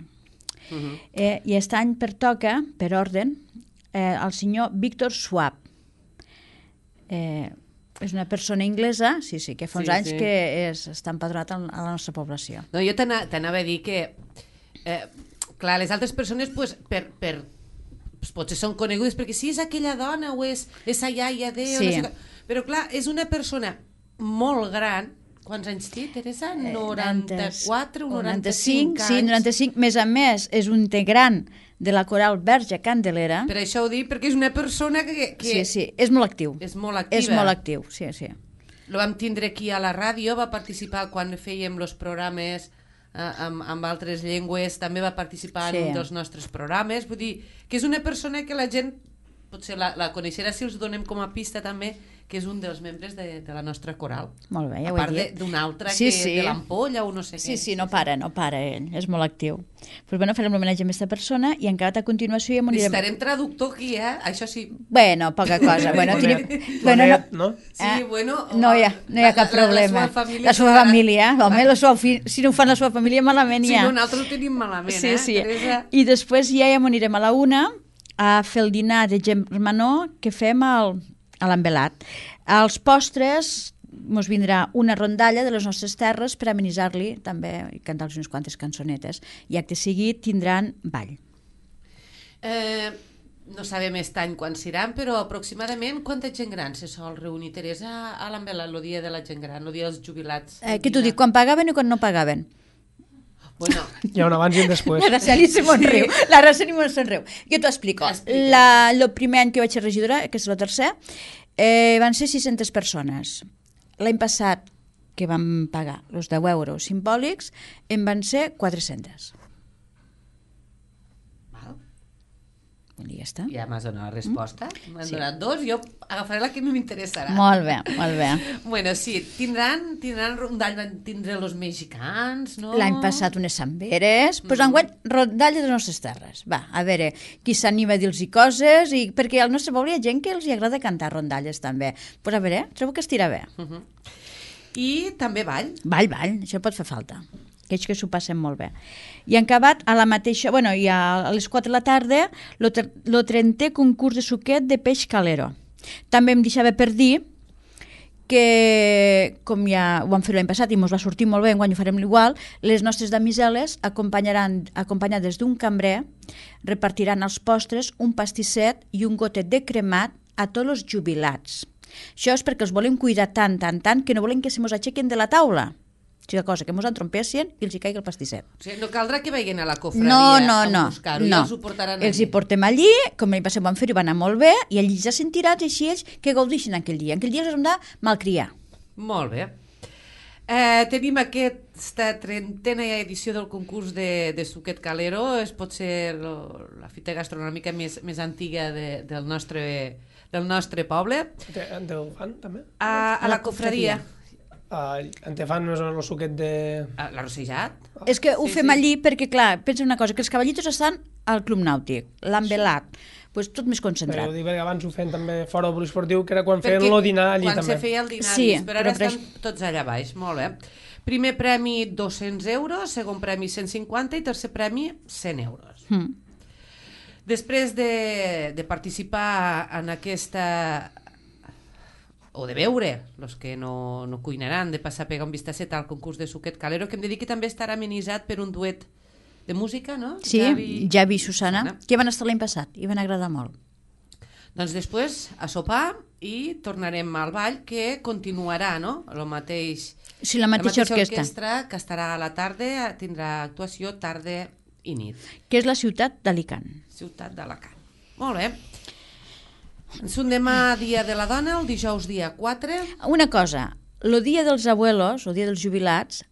I aquest any pertoca, per ordre, el senyor Víctor Schwab. És una persona inglesa, que fa uns anys que està empadronat a la nostra població. No, jo t'anava a dir que, clar, les altres persones, potser són conegudes perquè si és aquella dona o és la iaia de... Però clar, és una persona molt gran. Quants anys té, Teresa? 94 o 95 anys? Sí, 95. Més a més, és un integrant de la Coral Verge Candelera. Per això ho dic, perquè és una persona que... Sí, és molt actiu. És molt activa. És molt actiu, sí. Lo vam tindre aquí a la ràdio, va participar quan fèiem els programes amb altres llengües, també va participar en un dels nostres programes. Vull dir que és una persona que la gent potser la coneixerà si els donem com a pista també, que és un dels membres de la nostra coral. Molt bé, ja ho he dit. A part d'un altre de l'Ampolla o no sé què. Sí, no para ell, és molt actiu. Però farem l'homenatge a aquesta persona i encara a continuació ja m'ho anirem... Estarem traductor aquí, això sí. Bueno, poca cosa. No? Sí, bueno... No hi ha cap problema. La seva família, home, si no ho fan la seva família, malament ja. Sí, nosaltres ho tenim malament, Teresa? I després ja m'ho anirem a la 1 a fer el dinar de germanor que fem a l'Envelat. Els postres mos vindrà una rondalla de les nostres terres per amenitzar-li també i cantar-los unes quantes cançonetes. I acte seguit tindran ball. No sabem aquest any quan seran, però aproximadament quanta gent gran se sol reunir, Teresa, a l'Ambela, el dia de la gent gran, el dia dels jubilats? Què t'ho dic, quan pagaven i quan no pagaven? Bueno. Hi ha un abans i un després. La Araceli se me'n riu. La Araceli me'n riu. Jo t'ho explico. El primer any que vaig ser regidora, que és el tercer, van ser 600 persones. L'any passat, que vam pagar els 10 euros simbòlics, en van ser 400. I ja està. Ja m'has donat la resposta. M'han donat dos, jo agafaré la que m'interessarà. Molt bé, molt bé. Bueno, sí, tindran rondall, van tindre els mexicans, no? L'any passat unes samberes, doncs enguany rondall de les nostres terres. Va, a veure, qui s'anima a dir-los coses, perquè al nostre poble hi ha gent que els agrada cantar rondalles també. Doncs a veure, trobo que estirà bé. I també ball. Ball, això pot fer falta. Aquells que s'ho passen molt bé. I han acabat a la mateixa... Bueno, i a les 4 de la tarda, el 30è concurs de suquet de peix calero. També em deixava per dir que, com ja ho vam fer l'any passat i ens va sortir molt bé, enguany ho farem igual, les nostres damiseles acompanyades d'un cambrer, repartiran als postres un pastisset i un gotet de cremat a tots els jubilats. Això és perquè els volem cuidar tant, que no volem que se mos aixequin de la taula. O sigui, cosa, que mos entrompessin i els hi caigui el pastisset. O sigui, no caldrà que vagin a la cofradia a buscar-ho, ja els ho portaran allí. Els hi portem allí, com l'any passat van fer-ho, van anar molt bé, i allí ja sentiran així ells que gaudixin aquell dia. Aquell dia els hem de malcriar. Molt bé. Tenim aquesta 30a edició del concurs de suquet calero, és potser la fita gastronòmica més antiga del nostre poble. En teu fan, també? A la cofradia. En te fan el suquet de... L'arrossejat? És que ho fem allí perquè, clar, pensa una cosa, que els cavallitos estan al club nàutic, l'han velat, doncs tot més concentrat. Però ho dic perquè abans ho feien també fora del poliesportiu, que era quan feien el dinar allí també. Quan se feia el dinar, sí, però ara estan tots allà baix, molt bé. Primer premi 200 euros, segon premi 150 i tercer premi 100 euros. Després de participar en aquesta... o de veure, els que no cuinaran, de passar a pegar un vistacet al concurs de suquet calero, que em dediqui també estarà amenitzat per un duet de música, no? Sí, Javi i Susana, que van estar l'any passat i van agradar molt. Doncs després a sopar i tornarem al ball, que continuarà, no? La mateixa orquestra que estarà a la tarda, tindrà actuació tarda i nit. Que és la ciutat d'Alacant. Ciutat d'Alacant. Molt bé. Ens demà dia de la dona, el dijous dia 4. Una cosa, el dia dels abuelos, el dia dels jubilats,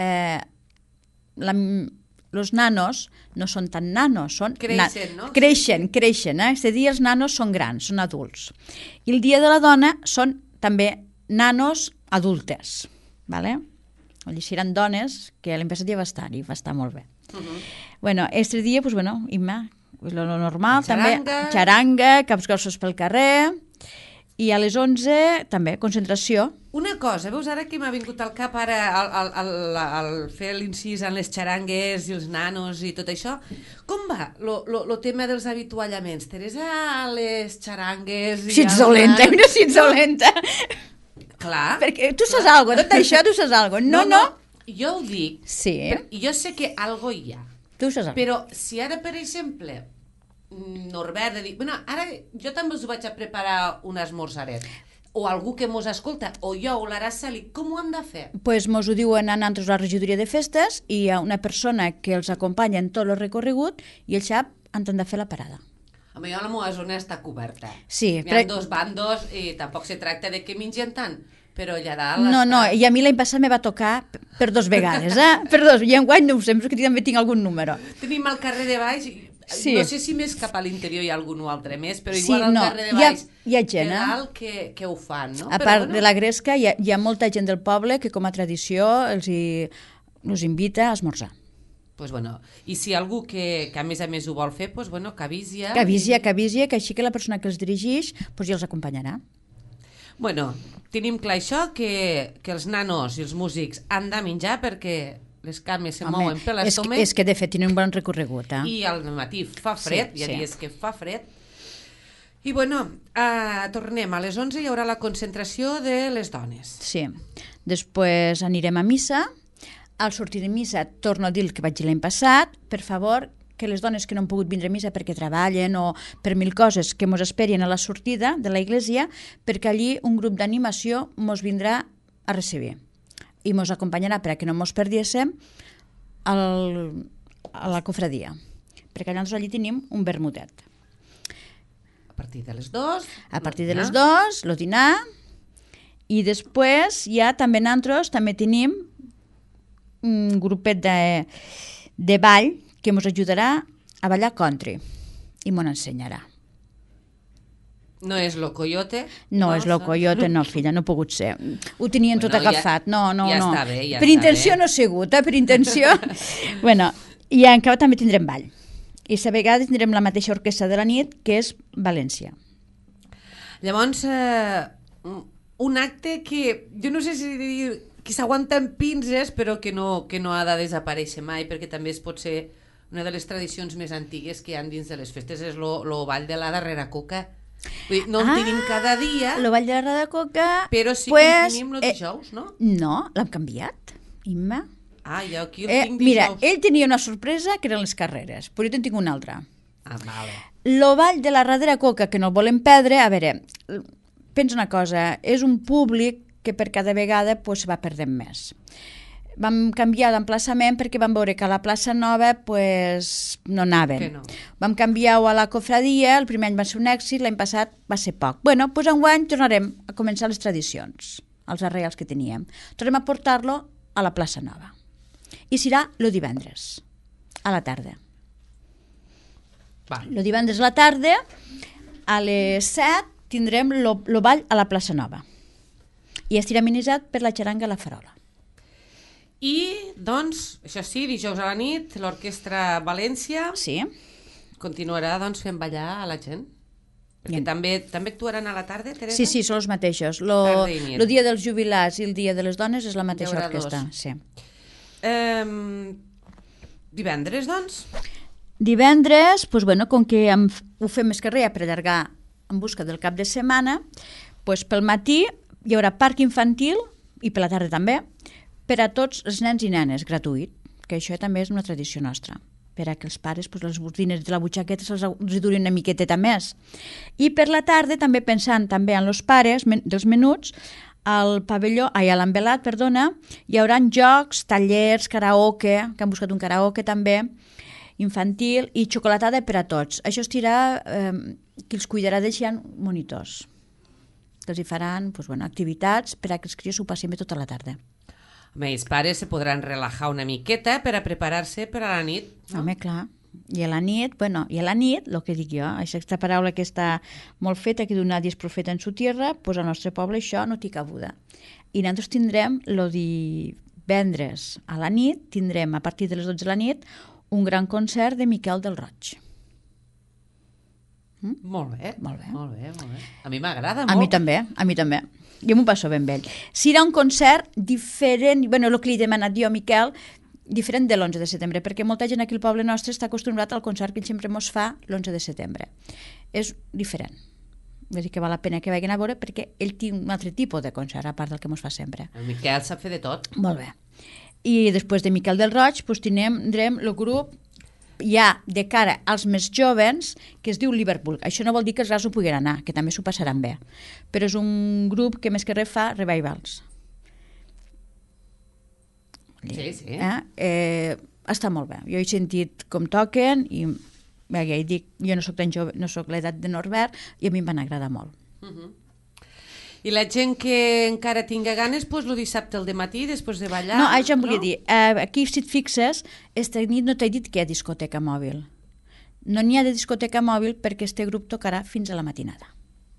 los nanos no són tan nanos, són... Creixen, no? Creixen. Este dia els nanos són grans, són adults. I el dia de la dona són també nanos adultes, ¿vale? Allí seran dones, que l'any passat ja va estar, i va estar molt bé. Bueno, este dia, pues bueno, Imma, lo normal, també xaranga, caps grossos pel carrer, i a les 11 també concentració. Una cosa, veus ara que m'ha vingut al cap ara al fer l'incís en les xarangues i els nanos i tot això, com va el tema dels avituallaments? Teresa, les xarangues... Si ets dolenta, mira si ets dolenta. Clar. Perquè tu saps alguna cosa, tot això tu saps alguna cosa. No. Jo ho dic, sí. I jo sé que algo hi ha. Tu saps alguna cosa. Però si ara, per exemple, Norbert, bueno, ara jo també us vaig a preparar un esmorzaret, o algú que mos escolta, o jo, o l'Araceli, com ho hem de fer? Pues mos ho diuen a nosaltres a la regidoria de festes, i hi ha una persona que els acompanya en tot el recorregut, i el xap han de fer la parada. Home, jo la meva zona està coberta. Sí. Hi ha dos bandos i tampoc se tracta de que mengen tant, però allà dalt... No, i a mi l'any passat me va tocar per 2 vegades, Per 2, i enguany no ho sé, però que també tinc algun número. Tenim al carrer de baix, sí. No sé si més cap a l'interior hi ha algun altre més, però igual al carrer de baix hi ha gent, de dalt que ho fan, no? A part de la gresca, hi ha molta gent del poble que com a tradició els invita a esmorzar. Pues bueno, i si algú que a més ho vol fer, pues bueno, que avisi. Que avisi, que així que la persona que els dirigeix pues ja els acompanyarà. Bueno, tenim clar això, que els nanos i els músics han de menjar perquè les cames se mouen per l'estómac. És que de fet tenen un bon recorregut. I al matí fa fred, hi ha dies que fa fred. I bueno, tornem a les 11, hi haurà la concentració de les dones. Sí. Després anirem a missa. Al sortir de missa torno a dir el que vaig dir l'any passat. Per favor, que les dones que no han pogut vindre a missa perquè treballen o per mil coses, que mos esperien a la sortida de la iglesia, perquè allí un grup d'animació mos vindrà a recibir i mos acompanyarà perquè no mos perdiéssim a la cofradia, perquè nosaltres allí tenim un vermutet. A partir de les 2. A partir de les 2, el dinar, i després ja també nosaltres també tenim un grupet de ball que ens ajudarà a ballar country i m'ho ensenyarà. No és lo coyote? No, és lo coyote, no, filla, no ha pogut ser. Ho tenien tot agafat, no. Ja està bé, ja per intenció no ha sigut, per intenció. Bueno, i encara també tindrem ball. I a vegades tindrem la mateixa orquestra de la nit, que és València. Llavors, un acte que, jo no sé si dir que s'aguanta en pinces, però que no ha de desaparèixer mai, perquè també es pot ser una de les tradicions més antigues que hi ha dins de les festes, és lo ball de la darrera coca. Vull dir, no en tenim cada dia, el ball de la darrera coca, però sí que en tenim el dijous, no? No, l'hem canviat, Imma. Jo aquí el tinc dijous. Mira, ell tenia una sorpresa que eren les carreres, però jo en tinc una altra. Vale. Lo ball de la darrera coca, que no el volem perdre, a veure, pensa una cosa, és un públic que per cada vegada pues, va perdent més. Vam canviar d'emplaçament perquè vam veure que a la plaça Nova pues, no anaven. No. Vam canviar-ho a la cofradia, el primer any va ser un èxit, l'any passat va ser poc. Bueno, doncs enguany tornarem a començar les tradicions, els arrels que teníem. Tornem a portar-lo a la plaça Nova. I serà el divendres, a la tarda. El divendres a la tarda, a les 7, tindrem el ball a la plaça Nova. I estirà amenitzat per la xaranga a la farola. I, doncs, això sí, dijous a la nit, l'Orquestra València continuarà doncs, fent ballar a la gent. Perquè també actuaran a la tarda, Teresa? Sí, són els mateixos. El dia dels jubilats i el dia de les dones és la mateixa orquestra. Sí. Divendres, doncs? Divendres, doncs, bueno, com que ho fem més que res per allargar en busca del cap de setmana, doncs, pel matí hi haurà parc infantil, i per la tarda també, per a tots els nens i nenes, gratuït, que això també és una tradició nostra, per a que els pares doncs, les diners de la butxaqueta els durin una miqueteta més. I per la tarda, també pensant també en els pares dels menuts, al pavelló, a l'envelat, perdona, hi haurà jocs, tallers, karaoke, que han buscat un karaoke també, infantil i xocolatada per a tots. Això estirà, qui els cuidarà d'ells hi ha monitors, que els hi faran doncs, bueno, activitats per a que els crios ho passin bé tota la tarda. Els pares se podran relajar una miqueta per a preparar-se per a la nit. No? Home, clar. I a la nit, el que dic jo, aquesta paraula que està molt feta, que d'un nadie és profeta en su tierra, doncs al nostre poble això no t'hi cabuda. I nosaltres tindrem, el divendres a la nit, tindrem a partir de les 12 de la nit un gran concert de Miquel del Roig. Molt bé. Molt bé. Molt bé, molt bé. A mi m'agrada molt. A mi també. Jo m'ho passo ben bé. Serà un concert diferent, bueno, el que li he demanat jo a Miquel, diferent de l'11 de setembre, perquè molta gent aquí al poble nostre està acostumbrat al concert que ell sempre mos fa l'11 de setembre. És diferent. Vull dir que val la pena que vagin a veure perquè ell té un altre tipus de concert, a part del que mos fa sempre. El Miquel sap fer de tot. Molt bé. I després de Miquel del Roig doncs, tindrem el grup ja de cara als més jovens que es diu Liverpool. Això no vol dir que els grans no puguin anar, que també s'ho passaran bé, però és un grup que més que res fa revivals. Sí. Està molt bé. Jo he sentit com toquen i ja hi dic, jo no soc tan jove, no soc l'edat de Norbert i a mi em van agradar molt. I la gent que encara tinga ganes, doncs el dissabte al dematí, després de ballar... No, això em volia dir. Aquí, si et fixes, esta nit no t'he dit que hi ha discoteca mòbil. No n'hi ha de discoteca mòbil perquè este grup tocarà fins a la matinada.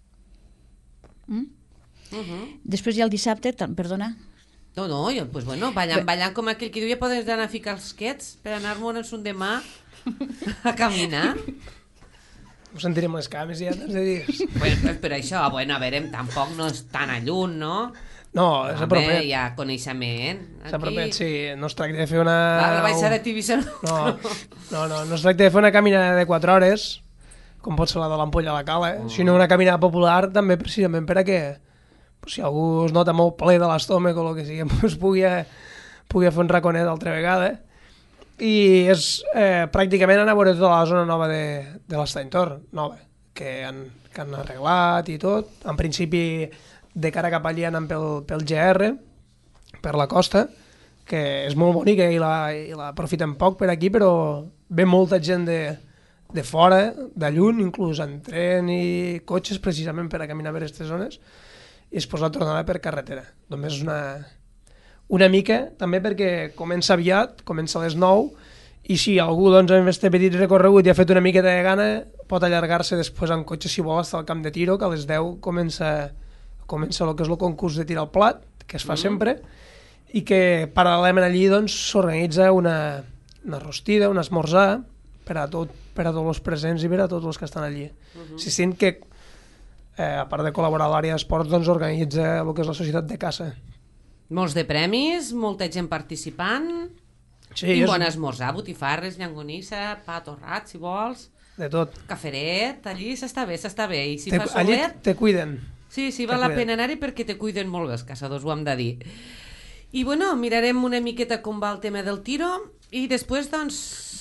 Després hi ha el dissabte... Perdona? No, doncs bueno, ballant com aquell que diu, ja podes anar a ficar els quets per anar-me'n un demà a caminar. Ho sentirem les cames ja, t'has de dir. Bueno, per això, a veure, tampoc no és tan a lluny, no? No, és a propet. Hi ha coneixement. És a propet, sí. No es tracta de fer una... La baixada de Tivissa no es tracta de fer una caminada de 4 hores, com pot ser la de l'Ampolla a la Cala, sinó una caminada popular també precisament per a que si algú es nota molt ple de l'estómac o el que sigui, pugui fer un raconet altra vegada. I és pràcticament anar a veure tota la zona nova de l'Estany Tor, nova, que han arreglat i tot. En principi, de cara cap allí anem pel GR, per la costa, que és molt bonica i l'aprofitem poc per aquí, però ve molta gent de fora, de lluny, inclús en tren i cotxes, precisament per a caminar per aquestes zones, i es posa la tornada per carretera. Només una mica, també perquè comença aviat, comença a les 9, i si algú doncs, amb aquest petit recorregut i ha fet una miqueta de gana, pot allargar-se després en cotxe, si vol, fins al camp de tiro, que a les 10 comença el que és el concurs de tir al plat, que es fa sempre, i que paral·lelament allí doncs, s'organitza una rostida, un esmorzar, per a tots els presents i per a tots els que estan allí. Si sent que, a part de col·laborar a l'àrea d'esports, doncs organitza el que és la societat de caça. Molts de premis, molta gent participant, sí, i bon esmorzar, botifarres, llangonissa, pa torrat, si vols. De tot. Caferet, allí s'està bé. I si fa solet... Allí te cuiden. Sí, val la pena anar-hi perquè te cuiden molt bé els caçadors, ho hem de dir. I bueno, mirarem una miqueta com va el tema del tiro i després, doncs,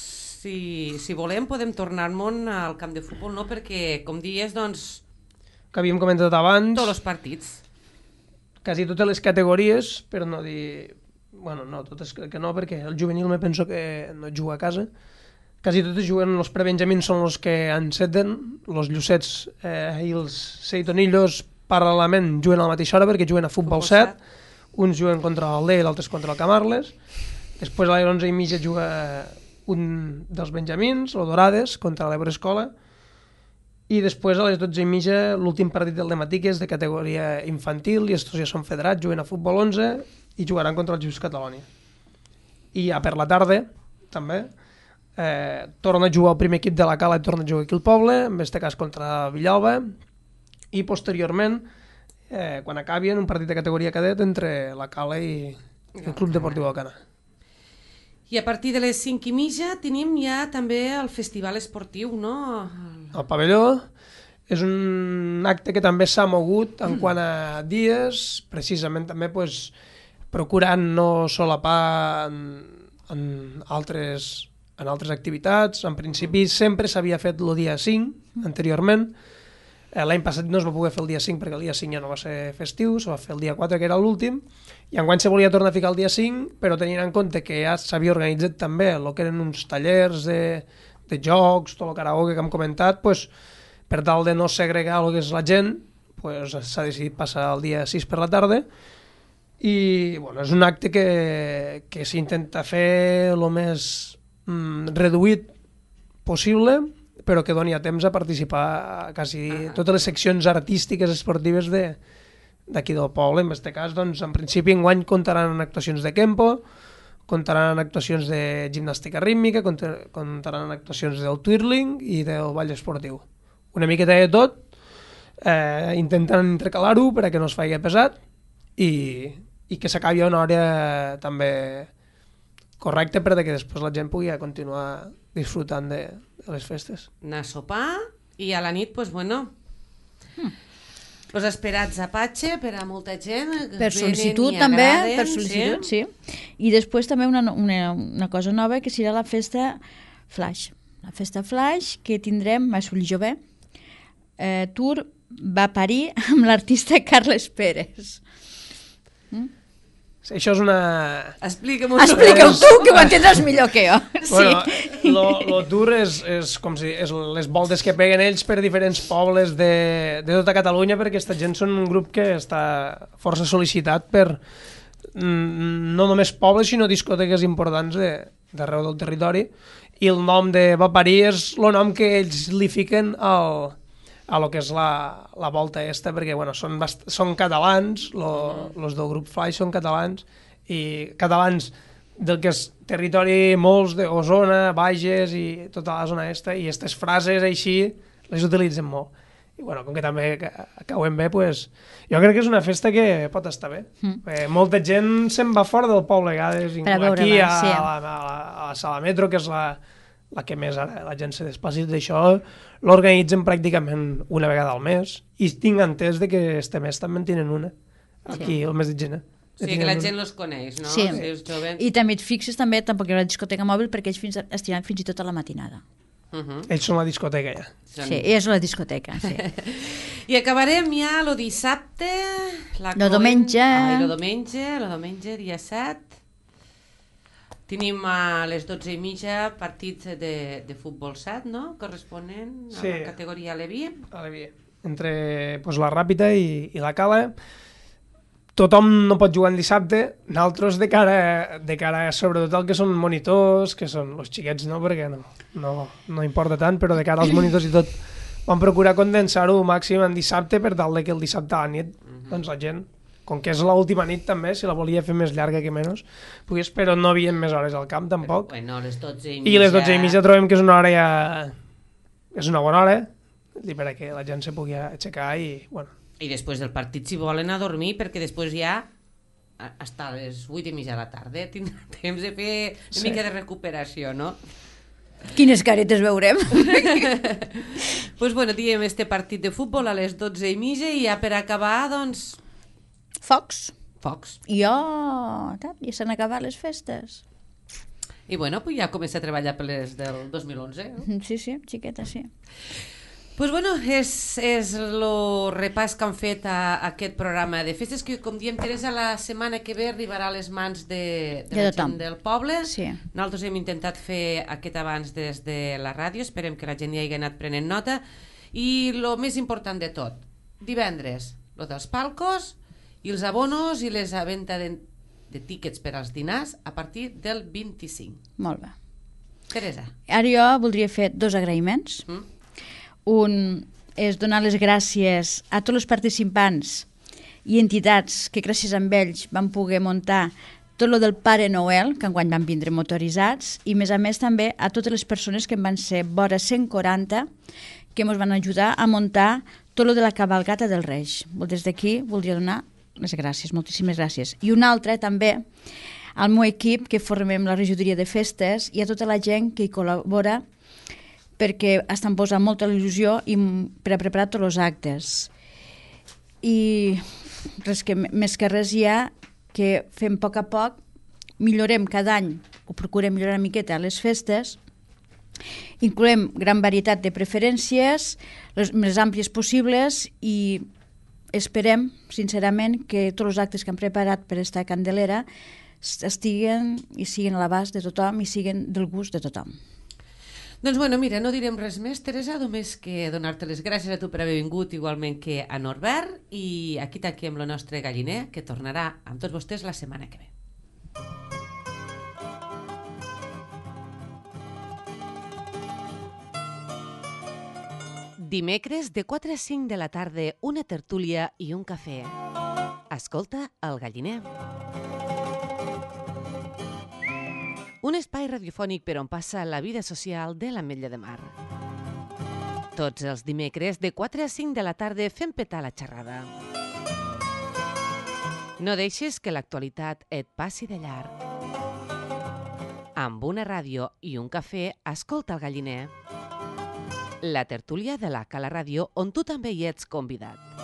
si volem, podem tornar-nos al camp de futbol, no? Perquè, com dies, doncs... Que havíem comentat abans... Tots els partits. Quasi totes les categories, per no dir... Bueno, no, totes crec que no, perquè el juvenil me penso que no juga a casa. Quasi totes juguen, els prebenjamins són els que enceten, els Llucets i els Seitonillos paral·lelament juguen a la mateixa hora perquè juguen a futbol 7. Uns juguen contra l'Aldea i l'altres contra el Camarles. Després a les 11:30 juga un dels benjamins, el Dorades, contra l'Ebre Escola. I després a les 12:30 l'últim partit del dematí, que és de categoria infantil, i estos ja són federats, juguen a futbol 11 i jugaran contra el Just Catalònia. I ja per la tarda, també, torna a jugar el primer equip de la Cala i torna a jugar aquí al poble, en aquest cas contra Villalba, i posteriorment, quan acabien, un partit de categoria cadet entre la Cala i el Club Deportiu Alcanar. I a partir de les 5:30 tenim ja també el festival esportiu, no? El pavelló és un acte que també s'ha mogut en quant a dies, precisament també pues, procurant no solapar en altres activitats. En principi sempre s'havia fet el dia 5, anteriorment. L'any passat no es va poder fer el dia 5 perquè el dia 5 ja no va ser festiu, se va fer el dia 4, que era l'últim, i enguany se volia tornar a ficar el dia 5, però tenint en compte que ja s'havia organitzat també el que eren uns tallers de jocs, tot el karaoke que hem comentat, pues, per tal de no segregar el que és la gent, pues, s'ha decidit passar el dia 6 per la tarda, i bueno, és un acte que s'intenta fer el més reduït possible, però que doni a temps a participar a quasi totes les seccions artístiques esportives d'aquí del poble. En aquest cas, doncs, en principi, enguany comptaran en actuacions de Kempo, comptaran en actuacions de gimnàstica rítmica, comptaran en actuacions del twirling i del ball esportiu. Una miqueta de tot, intentant intercalar-ho perquè no es faci pesat i que s'acabi a una hora també correcta perquè després la gent pugui continuar disfrutant de les festes. Anar a sopar i a la nit, pues bueno, los esperats a Patxe per a molta gent. Per sol·licitud també, per sol·licitud, sí. I després també una cosa nova que serà la festa Flash. La festa Flash que tindrem a Solljové. Tour va parir amb l'artista Carles Pérez. Sí, això és una... Explica-m'ho tu, que ho entendràs millor que jo. Bueno, el tour és com si és les voltes que peguen ells per diferents pobles de tota Catalunya, perquè aquesta gent són un grup que està força sol·licitat per no només pobles, sinó discoteques importants d'arreu del territori, i el nom de Va parir és el nom que ells li fiquen a lo que és la volta aquesta, perquè bueno, són catalans, els del grup Flash són catalans, i catalans del que és territori molts d'Osona, Bages i tota la zona aquesta, i aquestes frases així les utilitzen molt. I bueno, com que també cauen bé, pues, jo crec que és una festa que pot estar bé. Molta gent se'n va fora del poble a vegades, aquí a la Sala Metro, que és la que més ara la gent se desplaci, d'això l'organitzen pràcticament una vegada al mes, i tinc entès de que este mes també en tenen una, aquí el mes de gener. O sigui que la gent los coneix, no? Sí, si és jove. I també et fixes, també, tampoc hi haurà discoteca mòbil perquè ells estiran fins i tot a la matinada. Ells són la discoteca ja. Sí, és la discoteca, sí. I acabarem ja el dissabte, el diumenge. El diumenge, dia 7. Tenim a les 12:30 partits de futbol 7, no? Corresponent a la categoria Aleví. Entre la Ràpita i la Cala. Tothom no pot jugar en dissabte, nosaltres de cara sobretot el que són monitors, que són els xiquets, no, perquè no importa tant, però de cara als monitors i tot, vam procurar condensar-ho màxim en dissabte per tal que el dissabte a la nit, doncs la gent, com que és l'última nit també, si la volia fer més llarga que menys, però no havien més hores al camp tampoc. Bueno, les 12:30... I les 12:30 trobem que és una hora ja... és una bona hora, perquè la gent se pugui aixecar i, bueno... I després del partit, si volen a dormir, perquè després ja, hasta les 8:30 de la tarda, tindrà temps de fer una mica de recuperació, no? Quines caretes veurem? Doncs bueno, diem este partit de futbol a les 12:30 i ja per acabar, doncs... Focs. Ja s'han acabat les festes. I bueno, pues ja comença a treballar per les del 2011. No? Sí, xiqueta, sí. Pues bueno, és el repàs que han fet a aquest programa de festes, que com diem, Teresa, la setmana que ve arribarà a les mans de la gent del poble. Sí. Nosaltres hem intentat fer aquest avanç des de la ràdio, esperem que la gent hi hagi anat prenent nota. I el més important de tot, divendres, el dels palcos i els abonos i la venda de tíquets per als dinars a partir del 25. Molt bé. Teresa. Ara jo voldria fer 2 agraïments. Un és donar les gràcies a tots els participants i entitats que gràcies a ells van poder muntar tot lo del Pare Noel, que enguany van vindre motoritzats, i a més també a totes les persones que van ser vora 140 que ens van ajudar a muntar tot lo de la cabalgata del Reis. Des d'aquí voldria donar les gràcies, moltíssimes gràcies. I una altra també al meu equip, que formem la regidoria de festes, i a tota la gent que hi col·labora, perquè estan posant molta il·lusió per a preparar tots els actes. I més que res hi ha que fem a poc, millorem cada any, o procurem millorar una miqueta les festes, incloem gran varietat de preferències, les més àmplies possibles, i esperem, sincerament, que tots els actes que han preparat per esta Candelera estiguen i siguin a l'abast de tothom i siguin del gust de tothom. Doncs bueno, mira, no direm res més, Teresa, només que donar-te les gràcies a tu per haver vingut, igualment que a Norbert, i aquí tanquem el nostre galliner, que tornarà amb tots vostès la setmana que ve. Dimecres de 4 a 5 de la tarda, una tertúlia i un cafè. Escolta el galliner. Un espai radiofònic per on passa la vida social de l'Ametlla de Mar. Tots els dimecres de 4 a 5 de la tarda fem petar la xerrada. No deixes que l'actualitat et passi de llarg. Amb una ràdio i un cafè, escolta el galliner. La tertúlia de la Cala Ràdio, on tu també hi ets convidat.